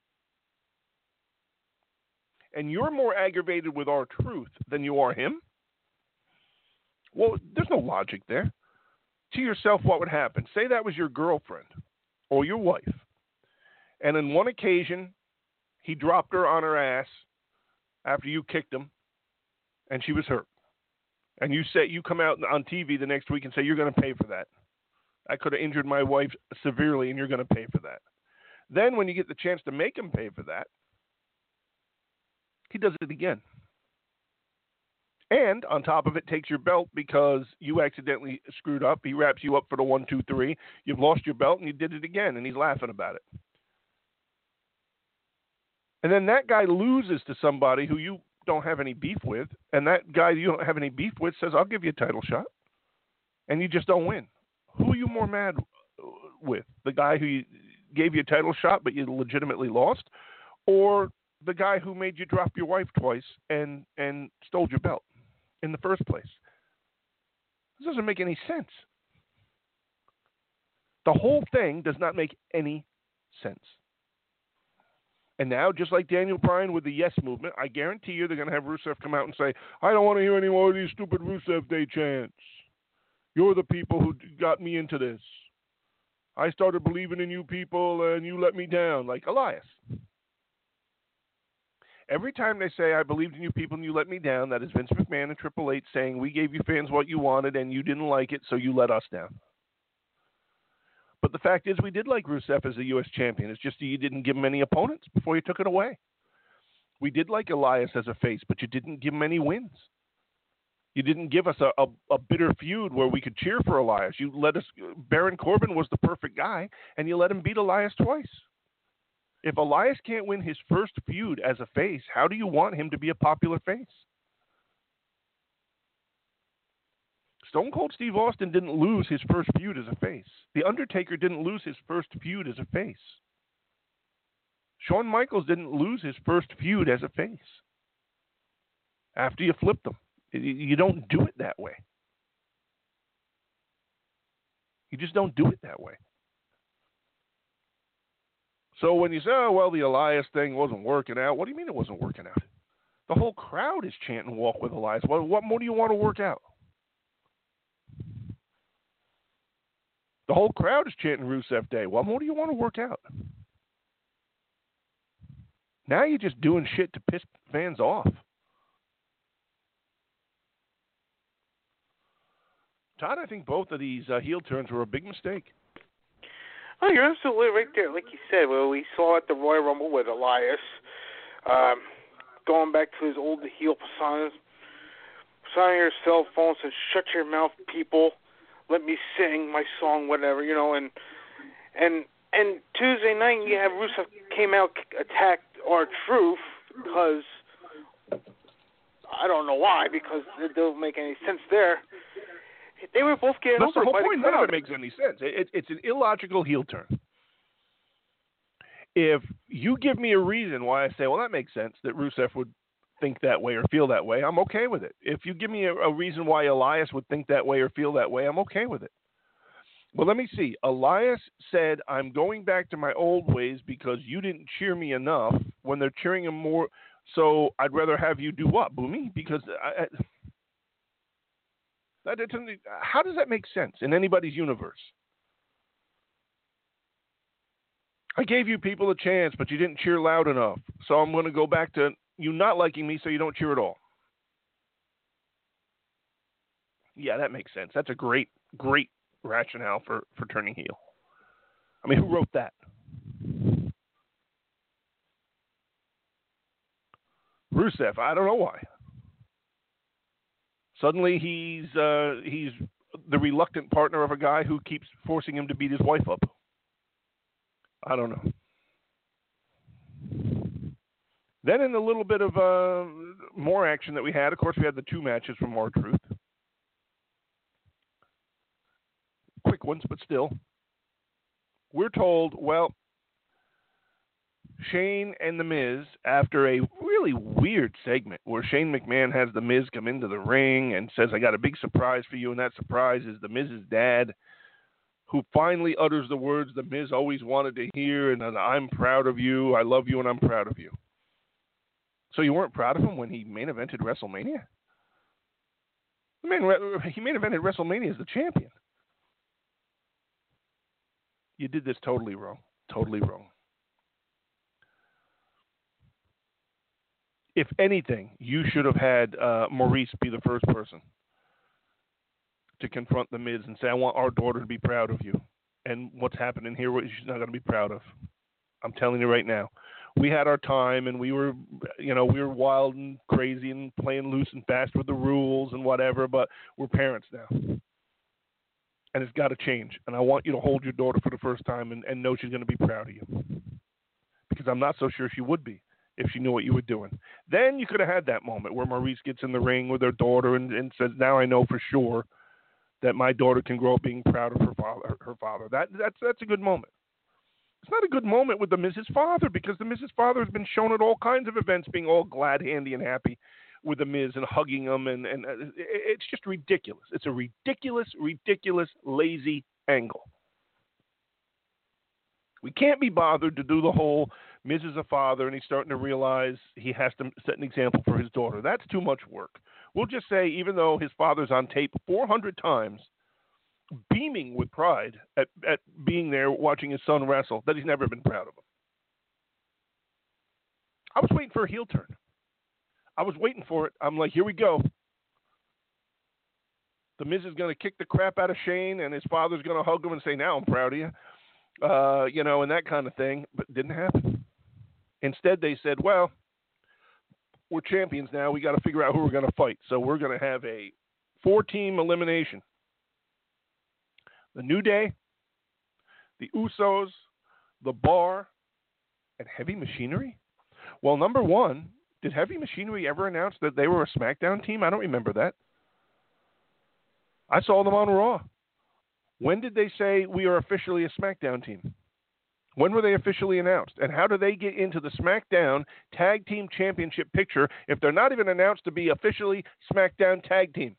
Speaker 2: And you're more aggravated with R-Truth than you are him? Well, there's no logic there. To yourself, what would happen? Say that was your girlfriend or your wife, and on one occasion, he dropped her on her ass after you kicked him, and she was hurt. And you say you come out on T V the next week and say you're going to pay for that. I could have injured my wife severely, and you're going to pay for that. Then when you get the chance to make him pay for that, he does it again. And on top of it, takes your belt because you accidentally screwed up. He wraps you up for the one, two, three. You've lost your belt, and you did it again, and he's laughing about it. And then that guy loses to somebody who you don't have any beef with, and that guy you don't have any beef with says, I'll give you a title shot, and you just don't win. Who are you more mad with? The guy who gave you a title shot but you legitimately lost, or the guy who made you drop your wife twice and, and stole your belt in the first place? This doesn't make any sense. The whole thing does not make any sense. And now, just like Daniel Bryan with the Yes Movement, I guarantee you they're going to have Rusev come out and say, I don't want to hear any more of these stupid Rusev Day chants. You're the people who got me into this. I started believing in you people, and you let me down, like Elias. Every time they say, I believed in you people and you let me down, that is Vince McMahon and Triple H saying, we gave you fans what you wanted and you didn't like it, so you let us down. But the fact is, we did like Rusev as the U S champion. It's just that you didn't give him any opponents before you took it away. We did like Elias as a face, but you didn't give him any wins. You didn't give us a, a, a bitter feud where we could cheer for Elias. You let us. Baron Corbin was the perfect guy, and you let him beat Elias twice. If Elias can't win his first feud as a face, how do you want him to be a popular face? Stone Cold Steve Austin didn't lose his first feud as a face. The Undertaker didn't lose his first feud as a face. Shawn Michaels didn't lose his first feud as a face. After you flip them, you don't do it that way. You just don't do it that way. So when you say, oh, well, the Elias thing wasn't working out, what do you mean it wasn't working out? The whole crowd is chanting Walk with Elias. What, what more do you want to work out? The whole crowd is chanting Rusev Day. What more do you want to work out? Now you're just doing shit to piss fans off. Todd, I think both of these uh, heel turns were a big mistake.
Speaker 4: Oh, you're absolutely right there. Like you said, well, we saw at the Royal Rumble with Elias, um, going back to his old heel personas, signing your cell phone, says, shut your mouth, people. Let me sing my song, whatever, you know, and and and Tuesday night you have Rusev came out, attacked R-Truth because I don't know why, because it doesn't make any sense there. They were both getting
Speaker 2: That's
Speaker 4: over
Speaker 2: the whole
Speaker 4: by
Speaker 2: point.
Speaker 4: the
Speaker 2: None of it makes any sense. It, it, it's an illogical heel turn. If you give me a reason why I say, well, that makes sense that Rusev would think that way or feel that way, I'm okay with it. If you give me a, a reason why Elias would think that way or feel that way, I'm okay with it. Well, let me see. Elias said, I'm going back to my old ways because you didn't cheer me enough when they're cheering him more. So I'd rather have you do what, Boomy? Because I, I, that, how does that make sense in anybody's universe? I gave you people a chance, but you didn't cheer loud enough. So I'm going to go back to you not liking me so you don't cheer at all. Yeah, that makes sense. That's a great, great rationale for, for turning heel. I mean, who wrote that? Rusev, I don't know why. Suddenly he's uh, he's the reluctant partner of a guy who keeps forcing him to beat his wife up. I don't know. Then in a little bit of uh, more action that we had, of course, we had the two matches from R-Truth. Quick ones, but still. We're told, well, Shane and The Miz, after a really weird segment where Shane McMahon has The Miz come into the ring and says, I got a big surprise for you, and that surprise is The Miz's dad, who finally utters the words The Miz always wanted to hear, and I'm proud of you, I love you, and I'm proud of you. So you weren't proud of him when he main evented WrestleMania? I mean, he main evented WrestleMania as the champion. You did this totally wrong. Totally wrong. If anything, you should have had uh, Maurice be the first person to confront The Miz and say, I want our daughter to be proud of you. And what's happening here, she's not going to be proud of. I'm telling you right now. We had our time, and we were, you know, we were wild and crazy and playing loose and fast with the rules and whatever, but we're parents now. And it's got to change. And I want you to hold your daughter for the first time and, and know she's going to be proud of you. Because I'm not so sure she would be if she knew what you were doing. Then you could have had that moment where Maurice gets in the ring with her daughter and, and says, now I know for sure that my daughter can grow up being proud of her father. Her father. That, that's, that's a good moment. It's not a good moment with the Miz's father because the Miz's father has been shown at all kinds of events being all glad, handy, and happy with the Miz and hugging him, and, and uh, it's just ridiculous. It's a ridiculous, ridiculous, lazy angle. We can't be bothered to do the whole Miz is a father and he's starting to realize he has to set an example for his daughter. That's too much work. We'll just say, even though his father's on tape four hundred times, beaming with pride at, at being there watching his son wrestle, that he's never been proud of him. I was waiting for a heel turn. I was waiting for it. I'm like, here we go. The Miz is going to kick the crap out of Shane, and his father's going to hug him and say, now I'm proud of you. Uh, you know, and that kind of thing. But it didn't happen. Instead, they said, well, we're champions now. We got to figure out who we're going to fight. So we're going to have a four-team elimination. The New Day, the Usos, the Bar, and Heavy Machinery? Well, number one, did Heavy Machinery ever announce that they were a SmackDown team? I don't remember that. I saw them on Raw. When did they say we are officially a SmackDown team? When were they officially announced? And how do they get into the SmackDown Tag Team Championship picture if they're not even announced to be officially SmackDown Tag Team?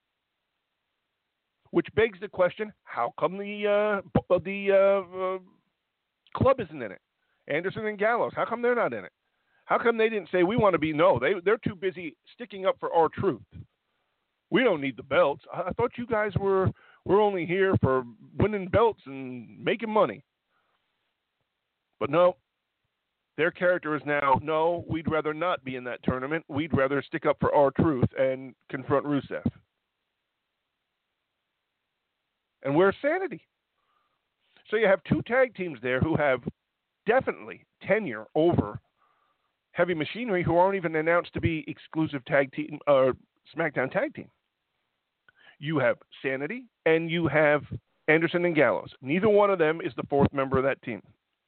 Speaker 2: Which begs the question, how come the uh, the uh, uh, club isn't in it? Anderson and Gallows, how come they're not in it? How come they didn't say, we want to be, no, they, they're too busy sticking up for R-Truth. We don't need the belts. I, I thought you guys were, were only here for winning belts and making money. But no, their character is now, no, we'd rather not be in that tournament. We'd rather stick up for R-Truth and confront Rusev. And where's sanity? So you have two tag teams there who have definitely tenure over Heavy Machinery, who aren't even announced to be exclusive tag team or uh, SmackDown tag team. You have Sanity and you have Anderson and Gallows. Neither one of them is the fourth member of that team,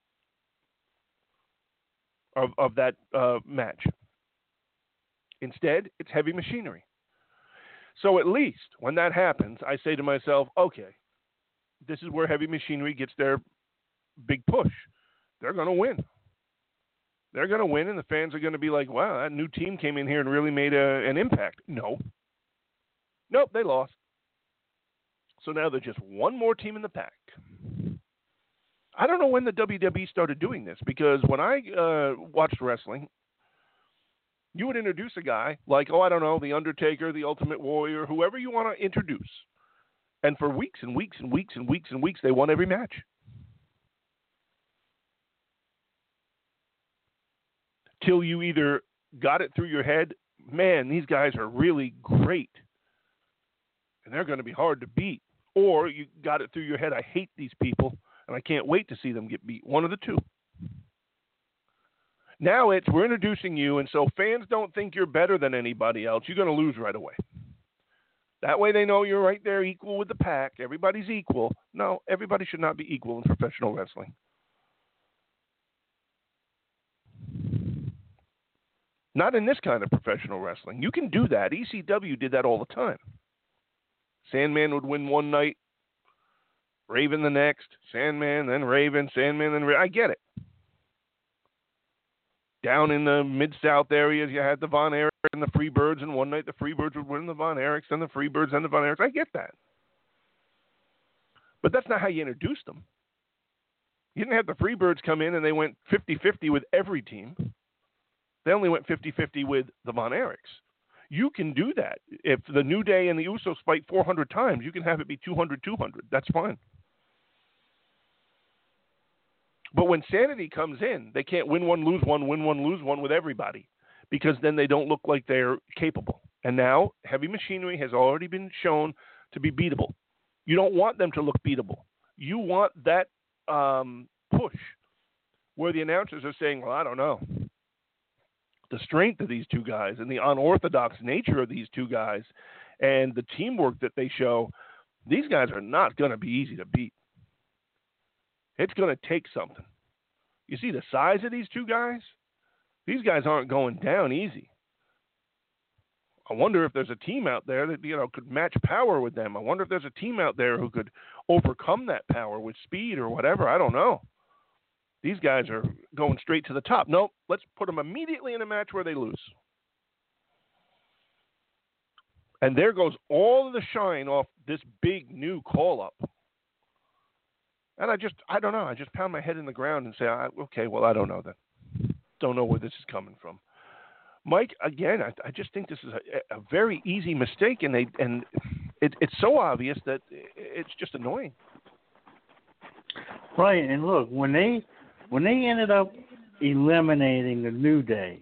Speaker 2: of of that uh, match. Instead, it's Heavy Machinery. So at least when that happens, I say to myself, okay, this is where Heavy Machinery gets their big push. they're going to win. They're going to win, and the fans are going to be like, wow, that new team came in here and really made a, an impact. No. Nope, they lost. So now they're just one more team in the pack. I don't know when the W W E started doing this, because when I uh, watched wrestling, you would introduce a guy like, oh, I don't know, The Undertaker, The Ultimate Warrior, whoever you want to introduce. And for weeks and weeks and weeks and weeks and weeks, they won every match. Till you either got it through your head, man, these guys are really great, and they're going to be hard to beat. Or you got it through your head, I hate these people, and I can't wait to see them get beat. One of the two. Now it's, we're introducing you, and so fans don't think you're better than anybody else. You're going to lose right away. That way they know you're right there equal with the pack. Everybody's equal. No, everybody should not be equal in professional wrestling. Not in this kind of professional wrestling. You can do that. E C W did that all the time. Sandman would win one night, Raven the next, Sandman, then Raven, Sandman, then Raven. I get it. Down in the Mid-South areas, you had the Von Erichs and the Freebirds, and one night the Freebirds would win the Von Erichs, then the Freebirds, then the Von Erichs. I get that. But that's not how you introduced them. You didn't have the Freebirds come in and they went fifty-fifty with every team. They only went fifty-fifty with the Von Erichs. You can do that. If the New Day and the Usos fight four hundred times, you can have it be two hundred two hundred. That's fine. But when Sanity comes in, they can't win one, lose one, win one, lose one with everybody, because then they don't look like they're capable. And now Heavy Machinery has already been shown to be beatable. You don't want them to look beatable. You want that um, push where the announcers are saying, well, I don't know. The strength of these two guys and the unorthodox nature of these two guys and the teamwork that they show, these guys are not going to be easy to beat. It's going to take something. You see the size of these two guys? These guys aren't going down easy. I wonder if there's a team out there that, you know, could match power with them. I wonder if there's a team out there who could overcome that power with speed or whatever. I don't know. These guys are going straight to the top. Nope, let's put them immediately in a match where they lose. And there goes all of the shine off this big new call-up. And I just, I don't know. I just pound my head in the ground and say, okay, well, I don't know then. Don't know where this is coming from. Mike, again, I, I just think this is a, a very easy mistake, and they and it, it's so obvious that it's just annoying.
Speaker 3: Right, and look, when they when they ended up eliminating the New Day,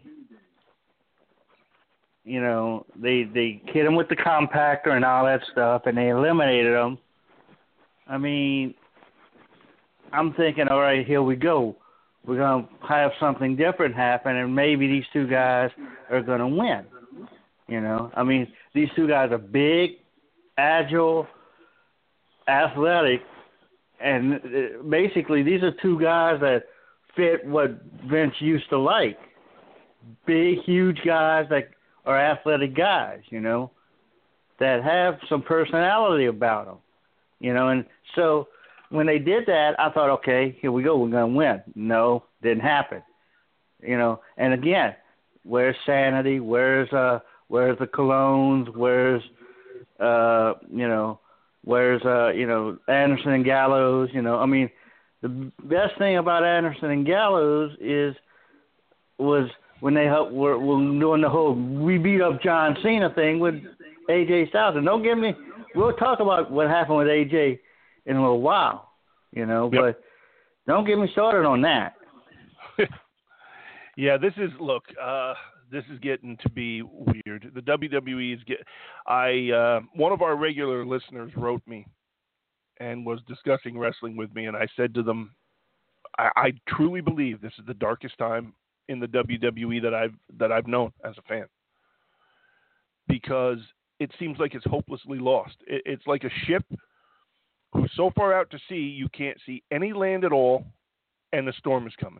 Speaker 3: you know, they they hit them with the compactor and all that stuff, and they eliminated them. I mean, I'm thinking, all right, here we go. We're going to have something different happen, and maybe these two guys are going to win. You know, I mean, these two guys are big, agile, athletic, and basically these are two guys that fit what Vince used to like. Big, huge guys that are athletic guys, you know, that have some personality about them, you know, and so when they did that, I thought, okay, here we go, we're going to win. No, didn't happen. You know, and again, where's Sanity? Where's uh, where's the Colognes? Where's uh, you know, where's uh, you know, Anderson and Gallows? You know, I mean, the best thing about Anderson and Gallows is was when they were, were doing the whole we beat up John Cena thing with A J Styles. And don't get me, we'll talk about what happened with A J in a little while, you know,
Speaker 2: yep.
Speaker 3: But don't get me started on that.
Speaker 2: Yeah, this is, look, uh, this is getting to be weird. The W W E is get. I uh, one of our regular listeners wrote me and was discussing wrestling with me, and I said to them, I, I truly believe this is the darkest time in the W W E that I've that I've known as a fan, because it seems like it's hopelessly lost. It, it's like a ship who's so far out to sea you can't see any land at all, and the storm is coming.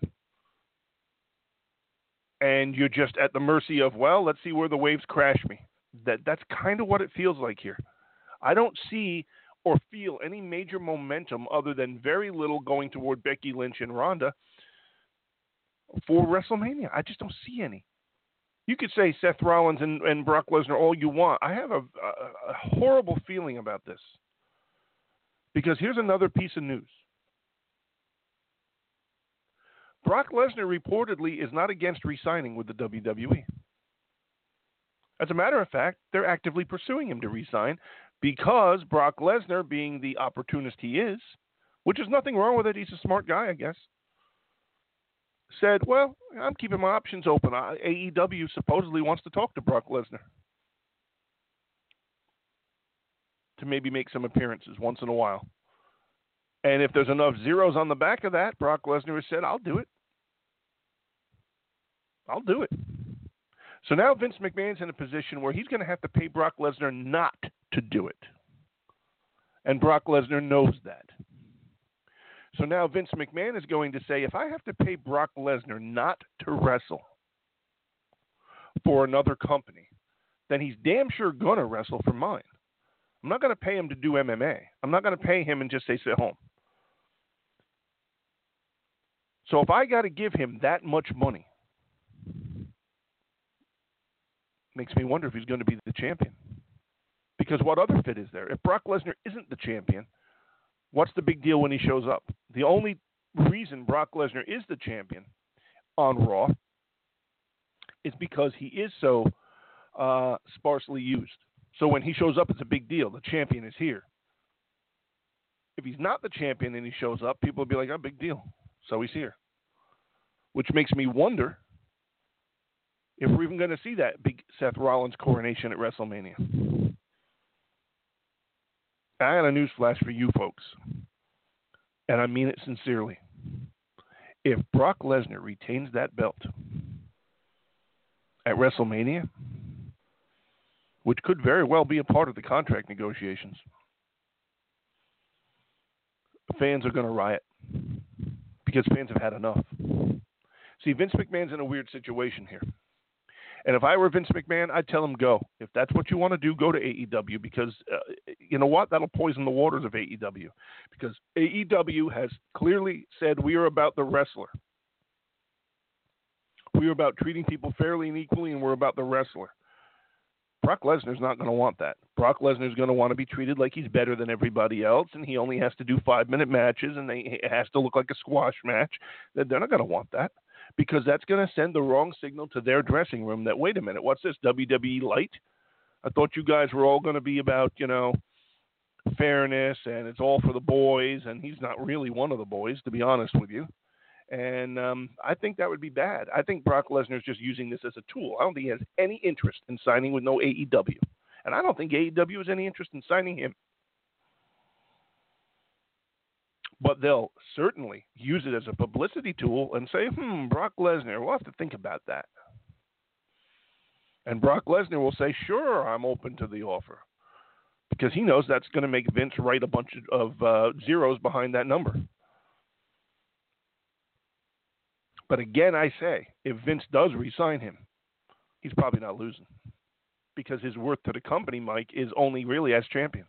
Speaker 2: And you're just at the mercy of, well, let's see where the waves crash me. That That's kind of what it feels like here. I don't see or feel any major momentum other than very little going toward Becky Lynch and Ronda. for WrestleMania. I just don't see any. You could say Seth Rollins and, and Brock Lesnar all you want. I have a, a, a horrible feeling about this. Because here's another piece of news. Brock Lesnar reportedly is not against re-signing with the W W E. As a matter of fact, they're actively pursuing him to re-sign because Brock Lesnar, being the opportunist he is, which is nothing wrong with it, he's a smart guy, I guess, said, well, I'm keeping my options open. A E W supposedly wants to talk to Brock Lesnar to maybe make some appearances once in a while. And if there's enough zeros on the back of that, Brock Lesnar has said, I'll do it. I'll do it. So now Vince McMahon's in a position where he's going to have to pay Brock Lesnar not to do it. And Brock Lesnar knows that. So now Vince McMahon is going to say, if I have to pay Brock Lesnar not to wrestle for another company, then he's damn sure going to wrestle for mine. I'm not going to pay him to do M M A. I'm not going to pay him and just say, sit home. So if I got to give him that much money, makes me wonder if he's going to be the champion. Because what other fit is there? If Brock Lesnar isn't the champion, what's the big deal when he shows up? The only reason Brock Lesnar is the champion on Raw is because he is so uh, sparsely used. So when he shows up, it's a big deal. The champion is here. If he's not the champion and he shows up, people will be like, oh, big deal. So he's here. Which makes me wonder if we're even going to see that big Seth Rollins coronation at WrestleMania. I got a news flash for you folks, and I mean it sincerely. If Brock Lesnar retains that belt at WrestleMania, which could very well be a part of the contract negotiations, fans are going to riot because fans have had enough. See, Vince McMahon's in a weird situation here. And if I were Vince McMahon, I'd tell him go. If that's what you want to do, go to A E W because, uh, you know what? That'll poison the waters of A E W. Because A E W has clearly said we are about the wrestler. We are about treating people fairly and equally, and we're about the wrestler. Brock Lesnar's not going to want that. Brock Lesnar's going to want to be treated like he's better than everybody else, and he only has to do five-minute matches, and they, it has to look like a squash match. They're not going to want that. Because that's going to send the wrong signal to their dressing room that, wait a minute, what's this, W W E Light? I thought you guys were all going to be about, you know, fairness and it's all for the boys, and he's not really one of the boys, to be honest with you. And um, I think that would be bad. I think Brock Lesnar is just using this as a tool. I don't think he has any interest in signing with no A E W. And I don't think A E W has any interest in signing him. But they'll certainly use it as a publicity tool and say, hmm, Brock Lesnar, we'll have to think about that. And Brock Lesnar will say, sure, I'm open to the offer. Because he knows that's going to make Vince write a bunch of uh, zeros behind that number. But again, I say, if Vince does re-sign him, he's probably not losing. Because his worth to the company, Mike, is only really as champion.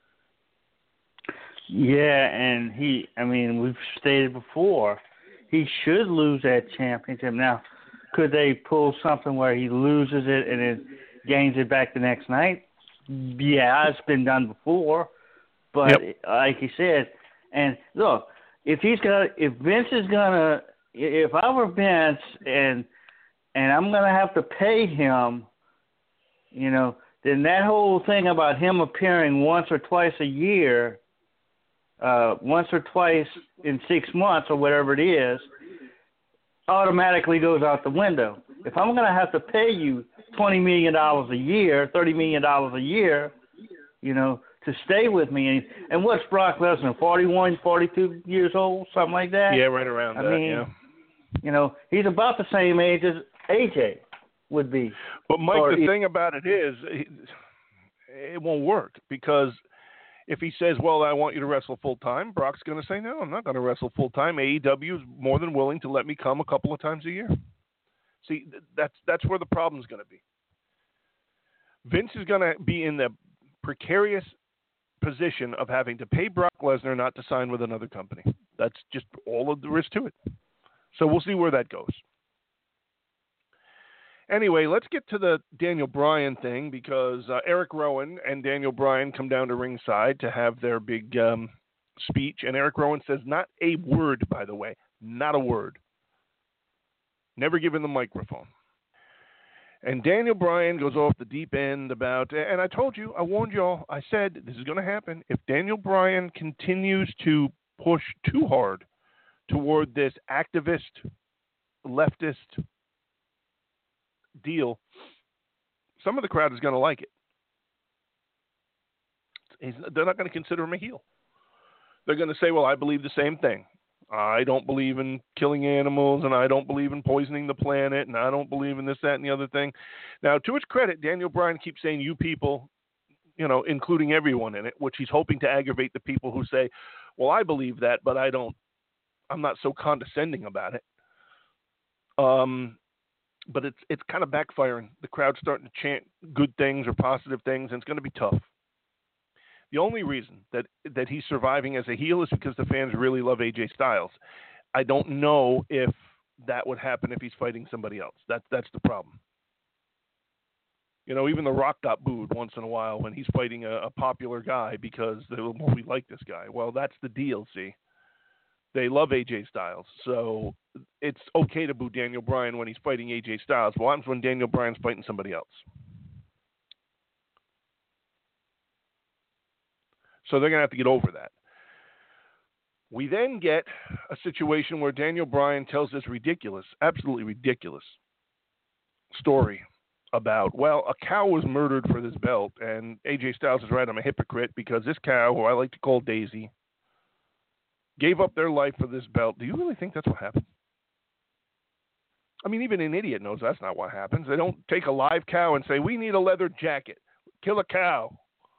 Speaker 3: Yeah, and he, I mean, we've stated before, he should lose that championship. Now, could they pull something where he loses it and then gains it back the next night? Yeah, it's been done before. But yep. Like he said, and look, if he's gonna, if Vince is gonna, if I were Vince and and I'm gonna have to pay him, you know, then that whole thing about him appearing once or twice a year. Uh, once or twice in six months or whatever it is, automatically goes out the window. If I'm going to have to pay you twenty million dollars a year, thirty million dollars a year, you know, to stay with me, and, and what's Brock Lesnar, forty-one, forty-two years old, something like that?
Speaker 2: Yeah, right around
Speaker 3: I
Speaker 2: that,
Speaker 3: mean,
Speaker 2: yeah.
Speaker 3: You know, he's about the same age as A J would be.
Speaker 2: But, Mike,
Speaker 3: or
Speaker 2: the
Speaker 3: he,
Speaker 2: thing about it is, it won't work because if he says, well, I want you to wrestle full-time, Brock's going to say, no, I'm not going to wrestle full-time. A E W is more than willing to let me come a couple of times a year. See, that's that's where the problem's going to be. Vince is going to be in the precarious position of having to pay Brock Lesnar not to sign with another company. That's just all of there is to it. So we'll see where that goes. Anyway, let's get to the Daniel Bryan thing because uh, Eric Rowan and Daniel Bryan come down to ringside to have their big um, speech, and Eric Rowan says not a word, by the way, not a word. Never given the microphone. And Daniel Bryan goes off the deep end about, and I told you, I warned y'all, I said this is going to happen. If Daniel Bryan continues to push too hard toward this activist, leftist deal, some of the crowd is going to like it. He's, they're not going to consider him a heel. They're going to say, well, I believe the same thing. I don't believe in killing animals, and I don't believe in poisoning the planet, and I don't believe in this, that, and the other thing. Now, to his credit, Daniel Bryan keeps saying you people, you know, including everyone in it, which he's hoping to aggravate the people who say, well, I believe that, but I don't, I'm not so condescending about it. Um, but it's it's kind of backfiring. The crowd's starting to chant good things or positive things, and it's going to be tough. The only reason that, that he's surviving as a heel is because the fans really love A J Styles. I don't know if that would happen if he's fighting somebody else. That's that's the problem. You know, even The Rock got booed once in a while when he's fighting a, a popular guy because they, well, we like this guy. Well, that's the deal, see. They love A J Styles, so it's okay to boo Daniel Bryan when he's fighting A J Styles. What happens when Daniel Bryan's fighting somebody else? So they're going to have to get over that. We then get a situation where Daniel Bryan tells this ridiculous, absolutely ridiculous story about, well, a cow was murdered for this belt, and A J Styles is right, I'm a hypocrite, because this cow, who I like to call Daisy, gave up their life for this belt. Do you really think that's what happened? I mean, even an idiot knows that's not what happens. They don't take a live cow and say, we need a leather jacket. Kill a cow.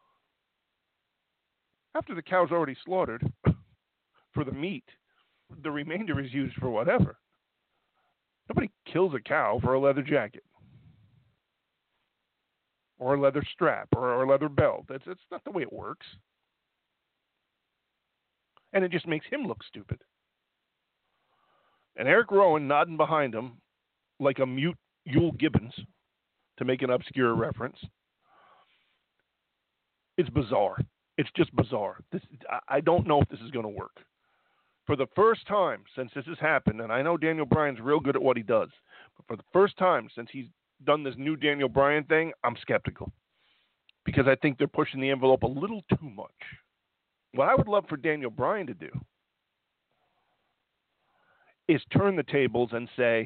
Speaker 2: After the cow's already slaughtered for the meat, the remainder is used for whatever. Nobody kills a cow for a leather jacket or a leather strap or, or a leather belt. That's, that's not the way it works. And it just makes him look stupid. And Eric Rowan nodding behind him like a mute Yul Gibbons, to make an obscure reference. It's bizarre. It's just bizarre. This, I don't know if this is going to work. For the first time since this has happened, and I know Daniel Bryan's real good at what he does, but for the first time since he's done this new Daniel Bryan thing, I'm skeptical. Because I think they're pushing the envelope a little too much. What I would love for Daniel Bryan to do is turn the tables and say,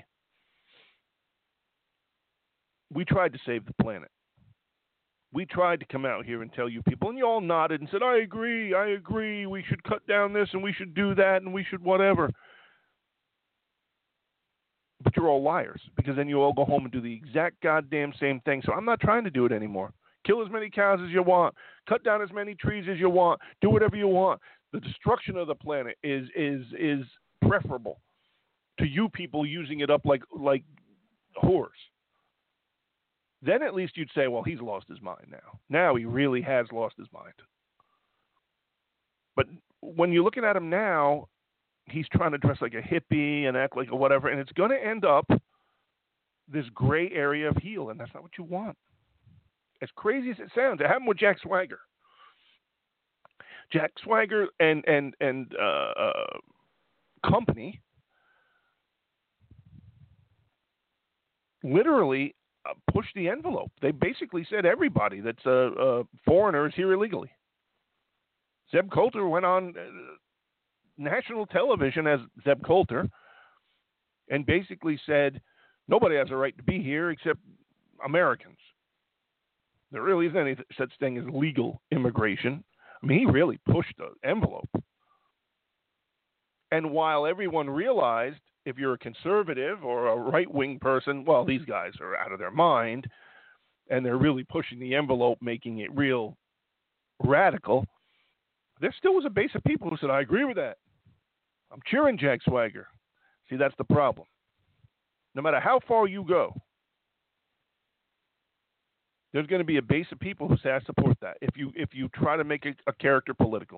Speaker 2: we tried to save the planet. We tried to come out here and tell you people, and you all nodded and said, I agree, I agree, we should cut down this and we should do that and we should whatever. But you're all liars, because then you all go home and do the exact goddamn same thing. So I'm not trying to do it anymore. Kill as many cows as you want. Cut down as many trees as you want. Do whatever you want. The destruction of the planet is is is preferable to you people using it up like like whores. Then at least you'd say, well, he's lost his mind now. Now he really has lost his mind. But when you're looking at him now, he's trying to dress like a hippie and act like a whatever, and it's going to end up this gray area of heel, and that's not what you want. As crazy as it sounds, it happened with Jack Swagger. Jack Swagger and and and uh, uh, company literally uh, pushed the envelope. They basically said everybody that's a, a foreigner is here illegally. Zeb Coulter went on uh, national television as Zeb Coulter and basically said nobody has a right to be here except Americans. There really isn't any such thing as legal immigration. I mean, he really pushed the envelope. And while everyone realized if you're a conservative or a right-wing person, well, these guys are out of their mind, and they're really pushing the envelope, making it real radical, there still was a base of people who said, I agree with that. I'm cheering Jack Swagger. See, that's the problem. No matter how far you go, there's going to be a base of people who say, I support that, if you if you try to make a, a character political.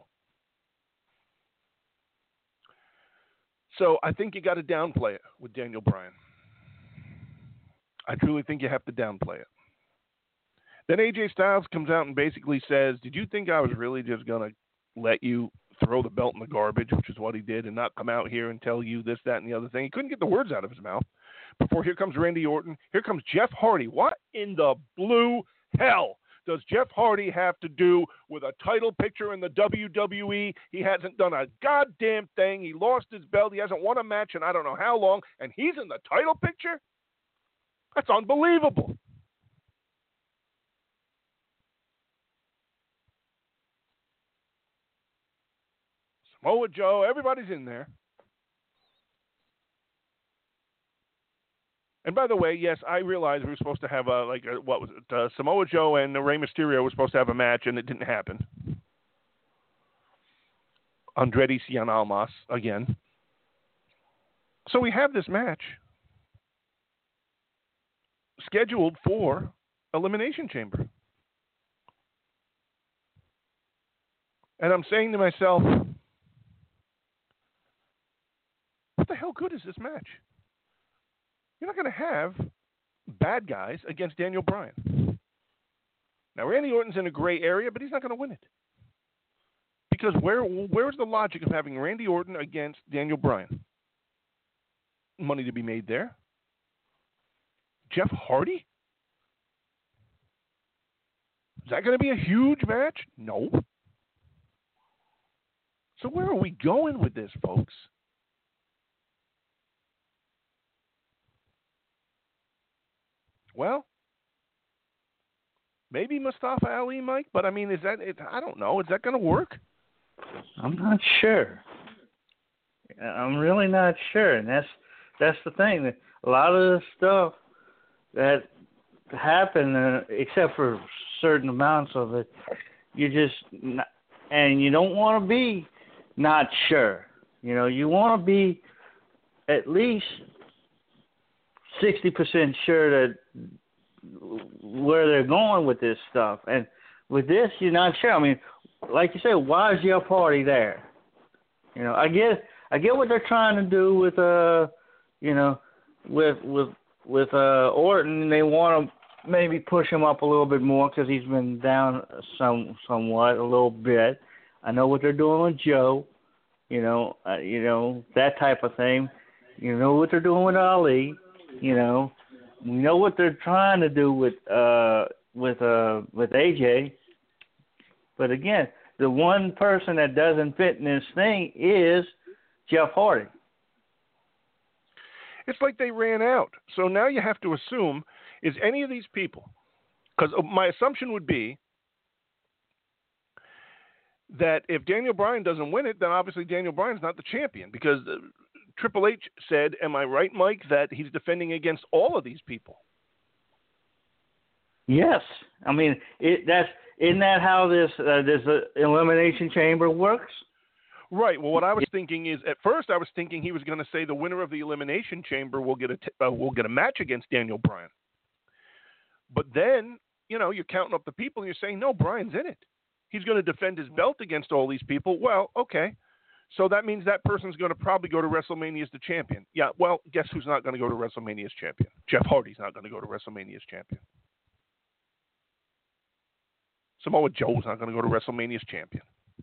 Speaker 2: So I think you got to downplay it with Daniel Bryan. I truly think you have to downplay it. Then A J Styles comes out and basically says, did you think I was really just going to let you throw the belt in the garbage, which is what he did, and not come out here and tell you this, that, and the other thing? He couldn't get the words out of his mouth before here comes Randy Orton. Here comes Jeff Hardy. What in the blue hell does Jeff Hardy have to do with a title picture in the W W E? He hasn't done a goddamn thing. He lost his belt. He hasn't won a match in I don't know how long, and he's in the title picture? That's unbelievable. Samoa Joe, everybody's in there. And by the way, yes, I realized we were supposed to have a, like, a, what was it? Uh, Samoa Joe and Rey Mysterio were supposed to have a match, and it didn't happen. Andretti Cien Almas again. So we have this match scheduled for Elimination Chamber. And I'm saying to myself, what the hell good is this match? You're not going to have bad guys against Daniel Bryan. Now, Randy Orton's in a gray area, but he's not going to win it. Because where where's the logic of having Randy Orton against Daniel Bryan? Money to be made there. Jeff Hardy? Is that going to be a huge match? No. So where are we going with this, folks? Well, maybe Mustafa Ali, Mike, but I mean, is that, it, I don't know, is that going to work?
Speaker 3: I'm not sure. I'm really not sure, and that's that's the thing. A lot of the stuff that happened, uh, except for certain amounts of it, you just, not, and you don't want to be not sure. You know, you want to be at least sixty percent sure that where they're going with this stuff. And with this, you're not sure. I mean, like you said, why is Jeff Hardy there? You know, I get I get what they're trying to do with uh, you know, with with with uh Orton. They want to maybe push him up a little bit more because he's been down some somewhat a little bit. I know what they're doing with Joe. You know, uh, you know that type of thing. You know what they're doing with Ali. You know, we know what they're trying to do with uh with uh with A J. But again, the one person that doesn't fit in this thing is Jeff Hardy.
Speaker 2: It's like they ran out. So now you have to assume, is any of these people, because my assumption would be that if Daniel Bryan doesn't win it, then obviously Daniel Bryan's not the champion, because uh, Triple H said, am I right, Mike, that he's defending against all of these people?
Speaker 3: Yes. I mean, it, that's isn't that how this uh, this uh, elimination chamber works?
Speaker 2: Right. Well, what I was thinking is, at first, I was thinking he was going to say the winner of the elimination chamber will get a t- uh, will get a match against Daniel Bryan. But then, you know, you're counting up the people, and you're saying, no, Bryan's in it. He's going to defend his belt against all these people. Well, okay. So that means that person's going to probably go to WrestleMania as the champion. Yeah, well, guess who's not going to go to WrestleMania as champion? Jeff Hardy's not going to go to WrestleMania as champion. Samoa Joe's not going to go to WrestleMania as champion.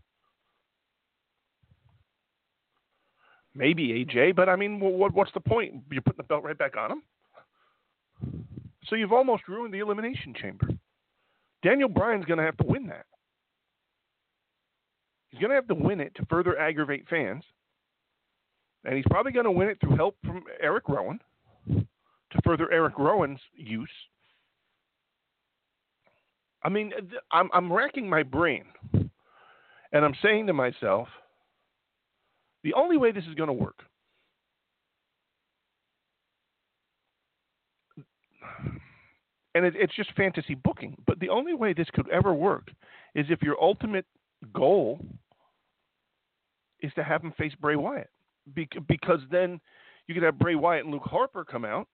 Speaker 2: Maybe A J, but I mean, what, what's the point? You're putting the belt right back on him? So you've almost ruined the Elimination Chamber. Daniel Bryan's going to have to win that. He's going to have to win it to further aggravate fans. And he's probably going to win it through help from Eric Rowan to further Eric Rowan's use. I mean, I'm, I'm racking my brain. And I'm saying to myself, the only way this is going to work and it, it's just fantasy booking, but the only way this could ever work is if your ultimate goal is to have him face Bray Wyatt. Be- because then you could have Bray Wyatt and Luke Harper come out,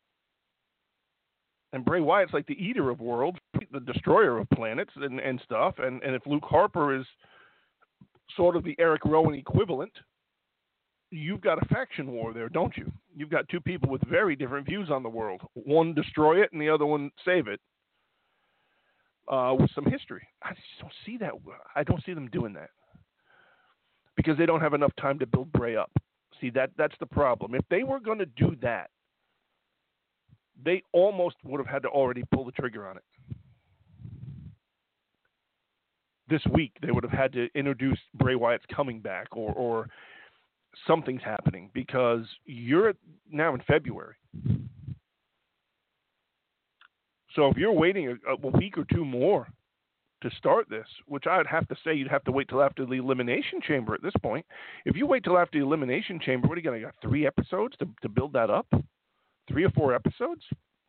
Speaker 2: and Bray Wyatt's like the eater of worlds, the destroyer of planets and, and stuff, and, and if Luke Harper is sort of the Eric Rowan equivalent, you've got a faction war there, don't you? You've got two people with very different views on the world. One destroy it, and the other one save it. Uh, with some history, I just don't see that. I don't see them doing that because they don't have enough time to build Bray up. See, that that's the problem. If they were going to do that, they almost would have had to already pull the trigger on it. This week, they would have had to introduce Bray Wyatt's coming back, or, or something's happening, because you're now in February. So if you're waiting a, a week or two more to start this, which I'd have to say you'd have to wait till after the Elimination Chamber at this point. If you wait till after the Elimination Chamber, what are you going to got? Three episodes to, to build that up? Three or four episodes?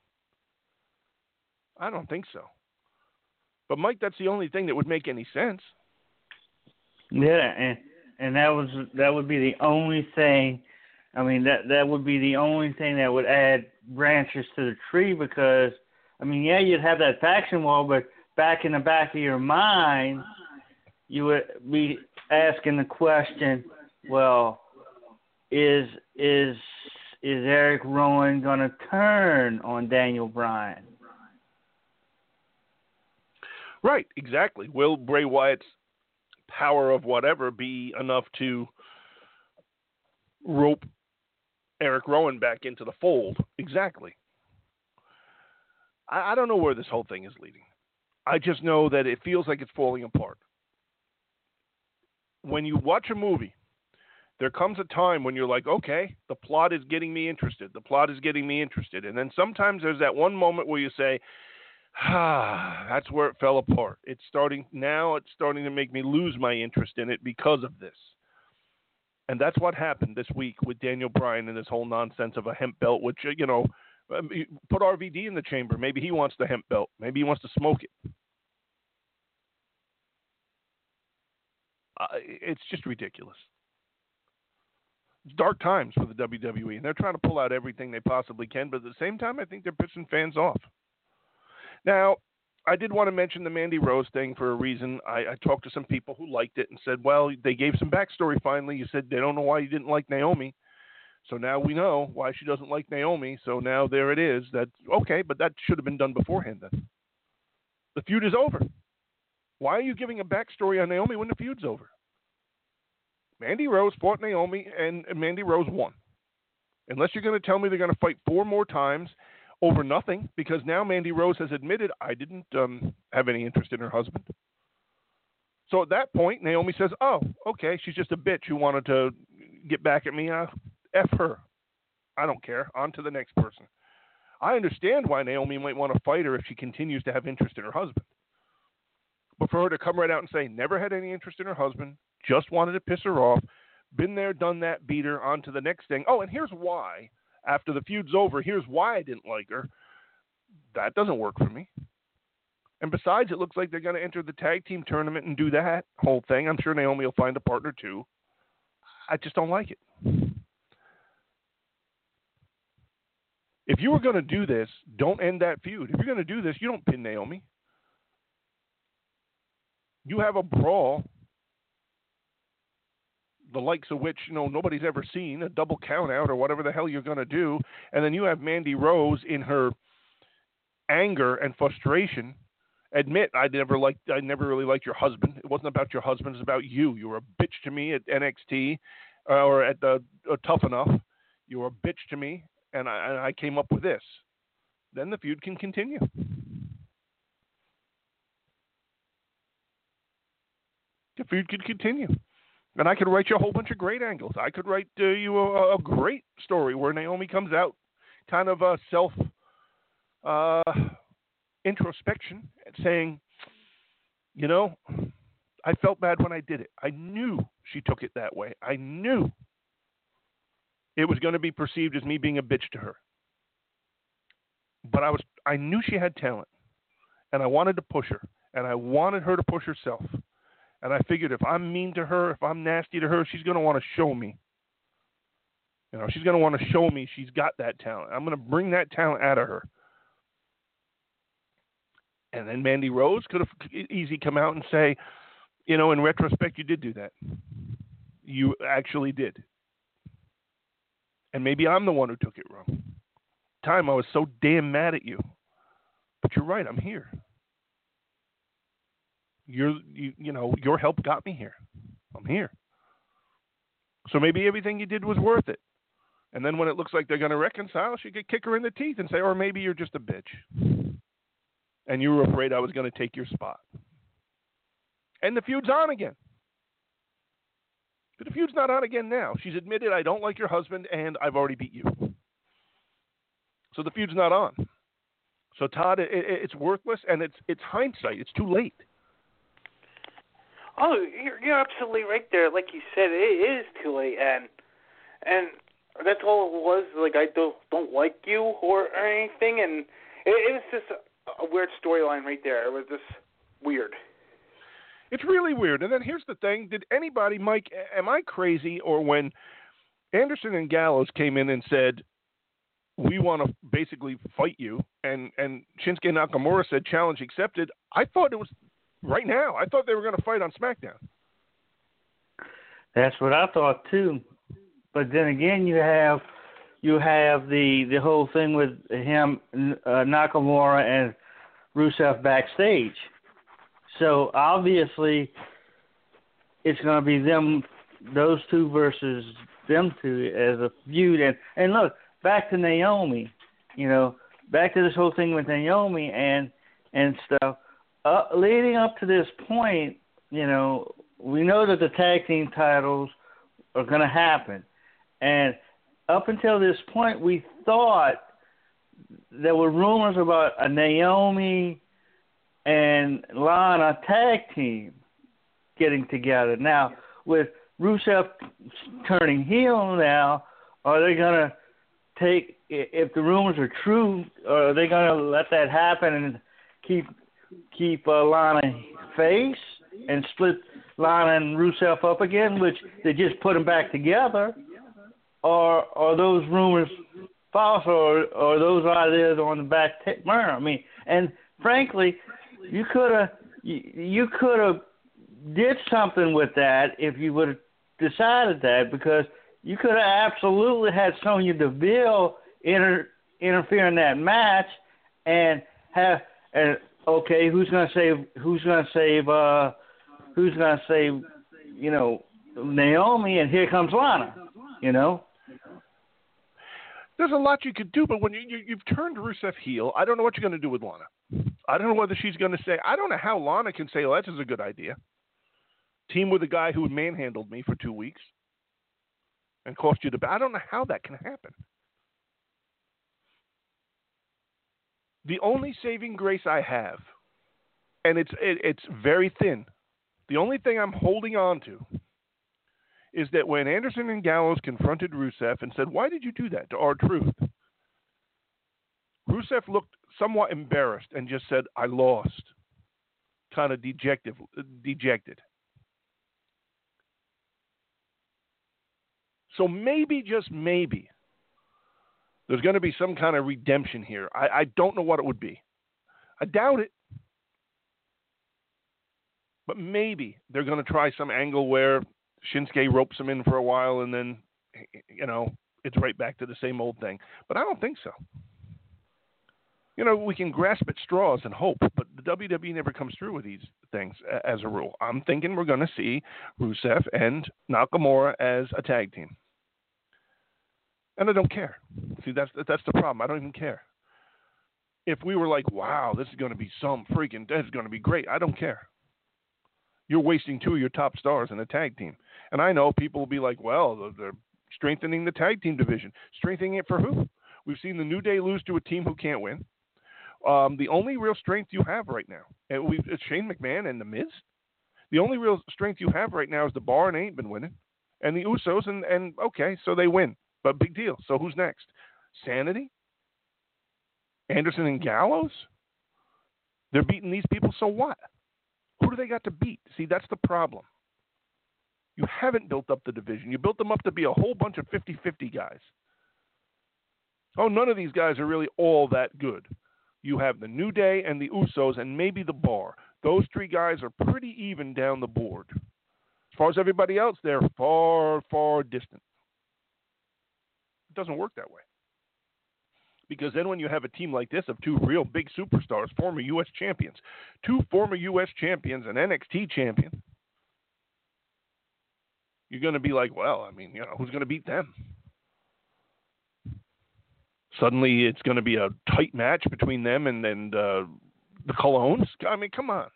Speaker 2: I don't think so. But, Mike, that's the only thing that would make any sense.
Speaker 3: Yeah, and and that was that would be the only thing. I mean, that that would be the only thing that would add branches to the tree, because, I mean, yeah, you'd have that faction wall, but back in the back of your mind, you would be asking the question, well, is is is Eric Rowan going to turn on Daniel Bryan?
Speaker 2: Right, exactly. Will Bray Wyatt's power of whatever be enough to rope Eric Rowan back into the fold? Exactly. I, I don't know where this whole thing is leading. I just know that it feels like it's falling apart. When you watch a movie, there comes a time when you're like, okay, the plot is getting me interested. The plot is getting me interested. And then sometimes there's that one moment where you say, ah, that's where it fell apart. It's starting now. It's starting to make me lose my interest in it because of this. And that's what happened this week with Daniel Bryan and this whole nonsense of a hemp belt, which, you know, put R V D in the chamber. Maybe he wants the hemp belt. Maybe he wants to smoke it. Uh, it's just ridiculous. It's dark times for the W W E, and they're trying to pull out everything they possibly can, but at the same time, I think they're pissing fans off. Now, I did want to mention the Mandy Rose thing for a reason. I, I talked to some people who liked it and said, well, they gave some backstory finally. You said they don't know why you didn't like Naomi. So now we know why she doesn't like Naomi. So now there it is. That okay, but that should have been done beforehand then. The feud is over. Why are you giving a backstory on Naomi when the feud's over? Mandy Rose fought Naomi, and Mandy Rose won. Unless you're going to tell me they're going to fight four more times over nothing, because now Mandy Rose has admitted, I didn't um, have any interest in her husband. So at that point, Naomi says, oh, okay, she's just a bitch who wanted to get back at me. Uh, F her. I don't care. On to the next person. I understand why Naomi might want to fight her if she continues to have interest in her husband. But for her to come right out and say, never had any interest in her husband, just wanted to piss her off, been there, done that, beat her, on to the next thing. Oh, and here's why. After the feud's over, here's why I didn't like her. That doesn't work for me. And besides, it looks like they're going to enter the tag team tournament and do that whole thing. I'm sure Naomi will find a partner too. I just don't like it. If you were going to do this, don't end that feud. If you're going to do this, you don't pin Naomi. You have a brawl, the likes of which, you know, nobody's ever seen, a double count out or whatever the hell you're going to do, and then you have Mandy Rose in her anger and frustration admit, I never liked, I never really liked your husband. It wasn't about your husband, it's about you. You were a bitch to me at N X T uh, or at the uh, Tough Enough. You were a bitch to me, and I, and I came up with this. Then the feud can continue. The feud could continue. And I could write you a whole bunch of great angles. I could write uh, you a, a great story where Naomi comes out kind of a self uh, introspection and saying, you know, I felt bad when I did it. I knew she took it that way. I knew it was going to be perceived as me being a bitch to her. But I was I knew she had talent, and I wanted to push her, and I wanted her to push herself. And I figured if I'm mean to her, if I'm nasty to her, she's going to want to show me. You know, she's going to want to show me she's got that talent. I'm going to bring that talent out of her. And then Mandy Rose could have easily come out and say, you know, in retrospect, you did do that. You actually did. And maybe I'm the one who took it wrong. Time I was so damn mad at you. But you're right, I'm here. You're, you, you know, your help got me here. I'm here. So maybe everything you did was worth it. And then when it looks like they're going to reconcile, she could kick her in the teeth and say, or maybe you're just a bitch. And you were afraid I was going to take your spot. And the feud's on again. But the feud's not on again now. She's admitted, I don't like your husband, and I've already beat you. So the feud's not on. So, Todd, it, it, it's worthless, and it's it's hindsight. It's too late.
Speaker 4: Oh, you're, you're absolutely right there. Like you said, it is too late, and and that's all it was. Like, I don't, don't like you or, or anything, and it, it was just a, a weird storyline right there. It was just weird.
Speaker 2: It's really weird. And then here's the thing. Did anybody, Mike, am I crazy, or when Anderson and Gallows came in and said, we want to basically fight you, and, and Shinsuke Nakamura said challenge accepted, I thought it was right now. I thought they were going to fight on SmackDown.
Speaker 3: That's what I thought too. But then again, you have you have the, the whole thing with him, uh, Nakamura and Rusev backstage. So obviously, it's going to be them, those two versus them two as a feud. And, and look, back to Naomi, you know, back to this whole thing with Naomi and and stuff. Uh, leading up to this point, you know, we know that the tag team titles are going to happen. And up until this point, we thought there were rumors about a Naomi and Lana tag team getting together. Now, with Rusev turning heel now, are they going to take, if the rumors are true, are they going to let that happen and keep keep uh, Lana face and split Lana and Rusev up again, which they just put them back together? Or are those rumors false, or or those ideas on the back burner? I mean, and frankly, you could have you, you could have did something with that if you would have decided that, because you could have absolutely had Sonya Deville inter, interfere in that match and have and okay, who's going to save who's going to save uh, who's going to save you know Naomi, and here comes Lana, you know.
Speaker 2: There's a lot you could do, but when you, you, you've turned Rusev heel, I don't know what you're going to do with Lana. I don't know whether she's going to say, I don't know how Lana can say, well, that's a good idea. Team with a guy who manhandled me for two weeks and cost you the, I don't know how that can happen. The only saving grace I have, and it's it, it's very thin, the only thing I'm holding on to is that when Anderson and Gallows confronted Rusev and said, why did you do that to R-Truth? Rusev looked somewhat embarrassed and just said, I lost. Kind of dejected. dejected. So maybe, just maybe, there's going to be some kind of redemption here. I, I don't know what it would be. I doubt it. But maybe they're going to try some angle where Shinsuke ropes him in for a while, and then, you know, it's right back to the same old thing. But I don't think so. You know, we can grasp at straws and hope, but the W W E never comes through with these things as a rule. I'm thinking we're going to see Rusev and Nakamura as a tag team. And I don't care. See, that's that's the problem. I don't even care. If we were like, wow, this is going to be some freaking, this is going to be great, I don't care. You're wasting two of your top stars in a tag team. And I know people will be like, well, they're strengthening the tag team division. Strengthening it for who? We've seen the New Day lose to a team who can't win. Um, the only real strength you have right now, and we've, it's Shane McMahon and The Miz. The only real strength you have right now is the Bar, and they ain't been winning. And the Usos, and, and okay, so they win. But big deal. So who's next? Sanity? Anderson and Gallows? They're beating these people, so what? Who do they got to beat? See, that's the problem. You haven't built up the division. You built them up to be a whole bunch of fifty-fifty guys. Oh, none of these guys are really all that good. You have the New Day and the Usos and maybe the Bar. Those three guys are pretty even down the board. As far as everybody else, they're far, far distant. doesn't work that way. Because then when you have a team like this of two real big superstars, former U S champions, two former U S champions, an N X T champion, you're going to be like, well, I mean, you know, who's going to beat them? Suddenly it's going to be a tight match between them and, and uh, the Colognes? I mean, come on.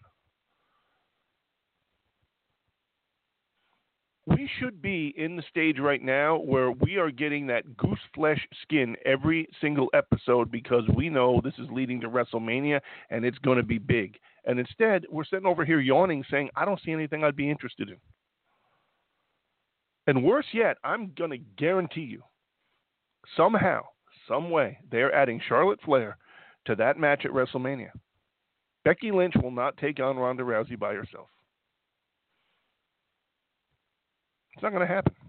Speaker 2: We should be in the stage right now where we are getting that goose flesh skin every single episode because we know this is leading to WrestleMania and it's going to be big. And instead, we're sitting over here yawning saying, I don't see anything I'd be interested in. And worse yet, I'm going to guarantee you, somehow, some way, they're adding Charlotte Flair to that match at WrestleMania. Becky Lynch will not take on Ronda Rousey by herself. It's not going to happen.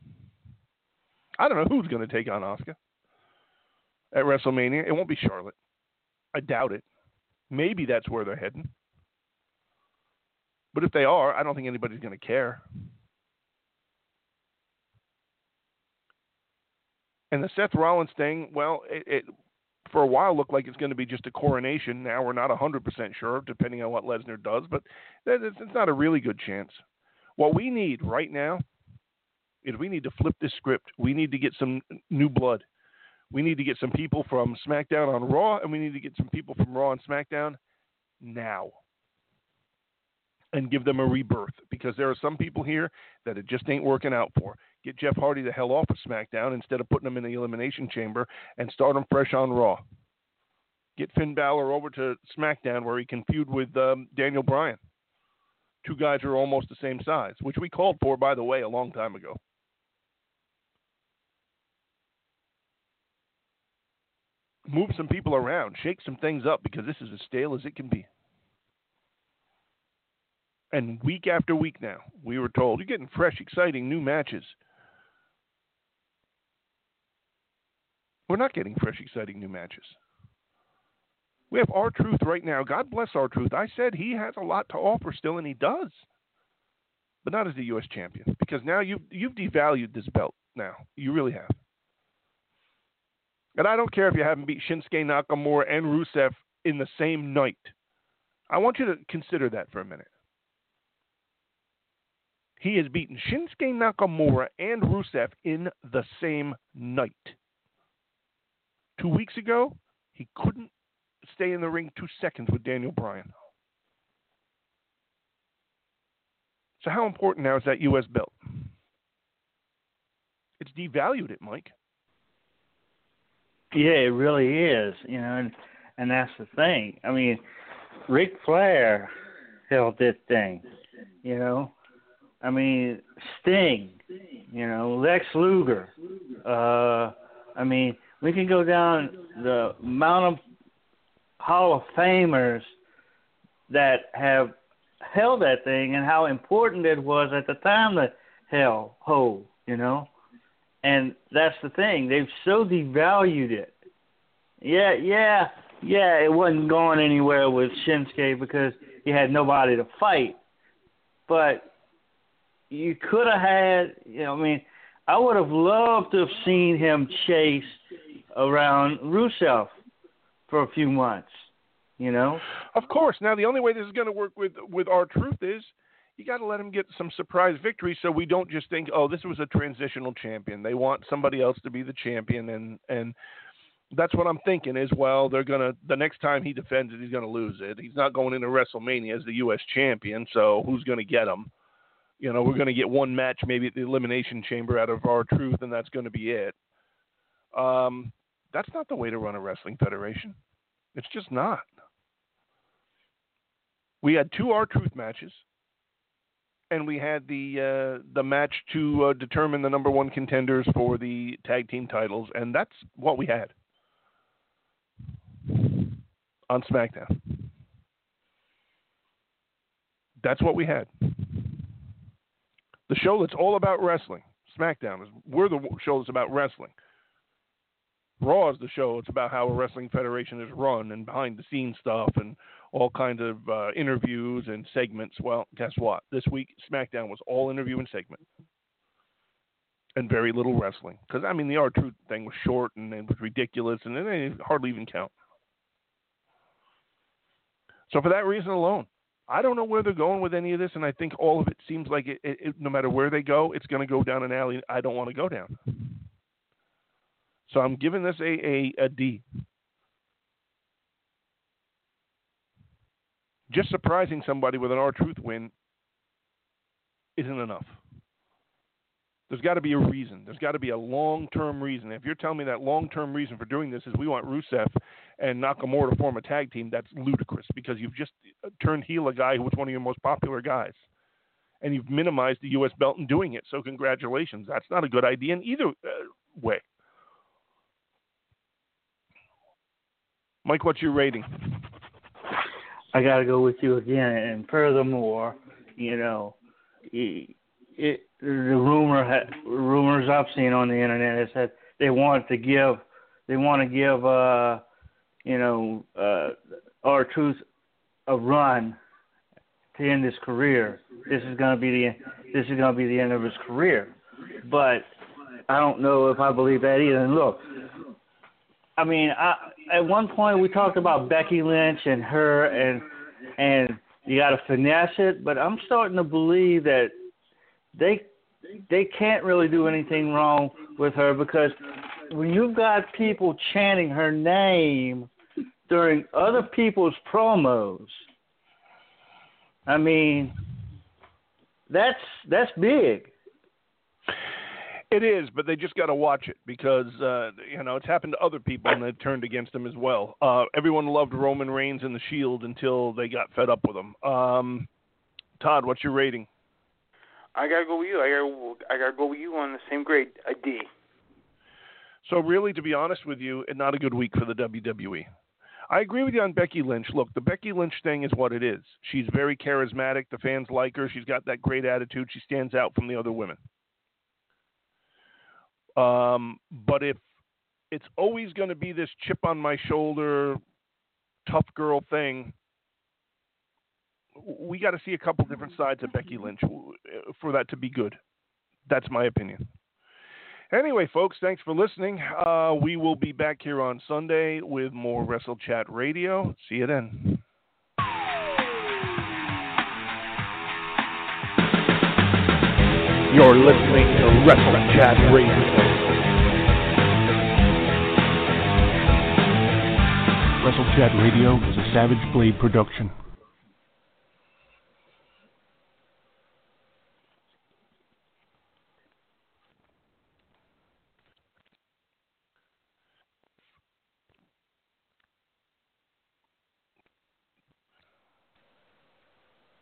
Speaker 2: I don't know who's going to take on Asuka at WrestleMania. It won't be Charlotte. I doubt it. Maybe that's where they're heading. But if they are, I don't think anybody's going to care. And the Seth Rollins thing, well, it, it for a while looked like it's going to be just a coronation. Now we're not one hundred percent sure, depending on what Lesnar does, but it's not a really good chance. What we need right now is we need to flip this script. We need to get some new blood. We need to get some people from SmackDown on Raw, and we need to get some people from Raw and SmackDown now and give them a rebirth, because there are some people here that it just ain't working out for. Get Jeff Hardy the hell off of SmackDown instead of putting him in the Elimination Chamber and start him fresh on Raw. Get Finn Balor over to SmackDown where he can feud with um, Daniel Bryan. Two guys who are almost the same size, which we called for, by the way, a long time ago. Move some people around, shake some things up, because this is as stale as it can be. And week after week now, we were told, you're getting fresh, exciting new matches. We're not getting fresh, exciting new matches. We have R-Truth right now. God bless R-Truth. I said he has a lot to offer still, and he does. But not as the U S champion, because now you've, you've devalued this belt now. You really have. And I don't care if you haven't beat Shinsuke Nakamura and Rusev in the same night. I want you to consider that for a minute. He has beaten Shinsuke Nakamura and Rusev in the same night. Two weeks ago, he couldn't stay in the ring two seconds with Daniel Bryan. So how important now is that U S belt? It's devalued it, Mike.
Speaker 3: Yeah, it really is, you know, and and that's the thing. I mean, Ric Flair held this thing, you know. I mean, Sting, you know, Lex Luger. Uh, I mean, we can go down the amount of Hall of Famers that have held that thing and how important it was at the time to hell hold, you know. And that's the thing. They've so devalued it. Yeah, yeah, yeah, it wasn't going anywhere with Shinsuke because he had nobody to fight. But you could have had, you know, I mean, I would have loved to have seen him chase around Rusev for a few months, you know?
Speaker 2: Of course. Now, the only way this is going to work with, with R-Truth is you got to let him get some surprise victory so we don't just think, oh, this was a transitional champion. They want somebody else to be the champion, and, and that's what I'm thinking is, well, they're going to – the next time he defends it, he's going to lose it. He's not going into WrestleMania as the U S champion, so who's going to get him? You know, we're going to get one match maybe at the Elimination Chamber out of R-Truth, and that's going to be it. Um, that's not the way to run a wrestling federation. It's just not. We had two R-Truth matches. And we had the uh, the match to uh, determine the number one contenders for the tag team titles, and that's what we had on SmackDown. That's what we had. The show that's all about wrestling, SmackDown, is we're the show that's about wrestling. Raw is the show. It's about how a wrestling federation is run and behind-the-scenes stuff and all kinds of uh, interviews and segments. Well, guess what? This week, SmackDown was all interview and segment. and very little wrestling. Because, I mean, the R-Truth thing was short and it was ridiculous, and it didn't hardly even count. So for that reason alone, I don't know where they're going with any of this, and I think all of it seems like it, it, it, no matter where they go, it's going to go down an alley I don't want to go down. So I'm giving this a, a, a D. Just surprising somebody with an R-Truth win isn't enough. There's got to be a reason. There's got to be a long-term reason. If you're telling me that long-term reason for doing this is we want Rusev and Nakamura to form a tag team, that's ludicrous because you've just turned heel a guy who was one of your most popular guys. And you've minimized the U S belt in doing it. So congratulations. That's not a good idea in either uh, way. Mike, what's your rating?
Speaker 3: I got to go with you again. And furthermore, you know, it, it, the rumor ha- rumors I've seen on the internet is that they want to give they want to give uh, you know uh, R-Truth a run to end his career. This is going to be the this is going to be the end of his career. But I don't know if I believe that either. And look, I mean, I, at one point we talked about Becky Lynch and her, and and you got to finesse it. But I'm starting to believe that they they can't really do anything wrong with her, because when you've got people chanting her name during other people's promos, I mean, that's that's big.
Speaker 2: It is, but they just got to watch it because, uh, you know, it's happened to other people and it turned against them as well. Uh, everyone loved Roman Reigns and the Shield until they got fed up with him. Um, Todd, what's your rating?
Speaker 4: I got to go with you. I got I got to go with you on the same grade, a D.
Speaker 2: So really, to be honest with you, it's not a good week for the W W E. I agree with you on Becky Lynch. Look, the Becky Lynch thing is what it is. She's very charismatic. The fans like her. She's got that great attitude. She stands out from the other women. Um, but if it's always going to be this chip on my shoulder, tough girl thing, we got to see a couple different sides of Becky Lynch for that to be good. That's my opinion. Anyway, folks, thanks for listening. Uh, we will be back here on Sunday with more Wrestle Chat Radio. See you then. You're listening to Wrestle Chat Radio. Wrestle Chat Radio is a Savage Blade production.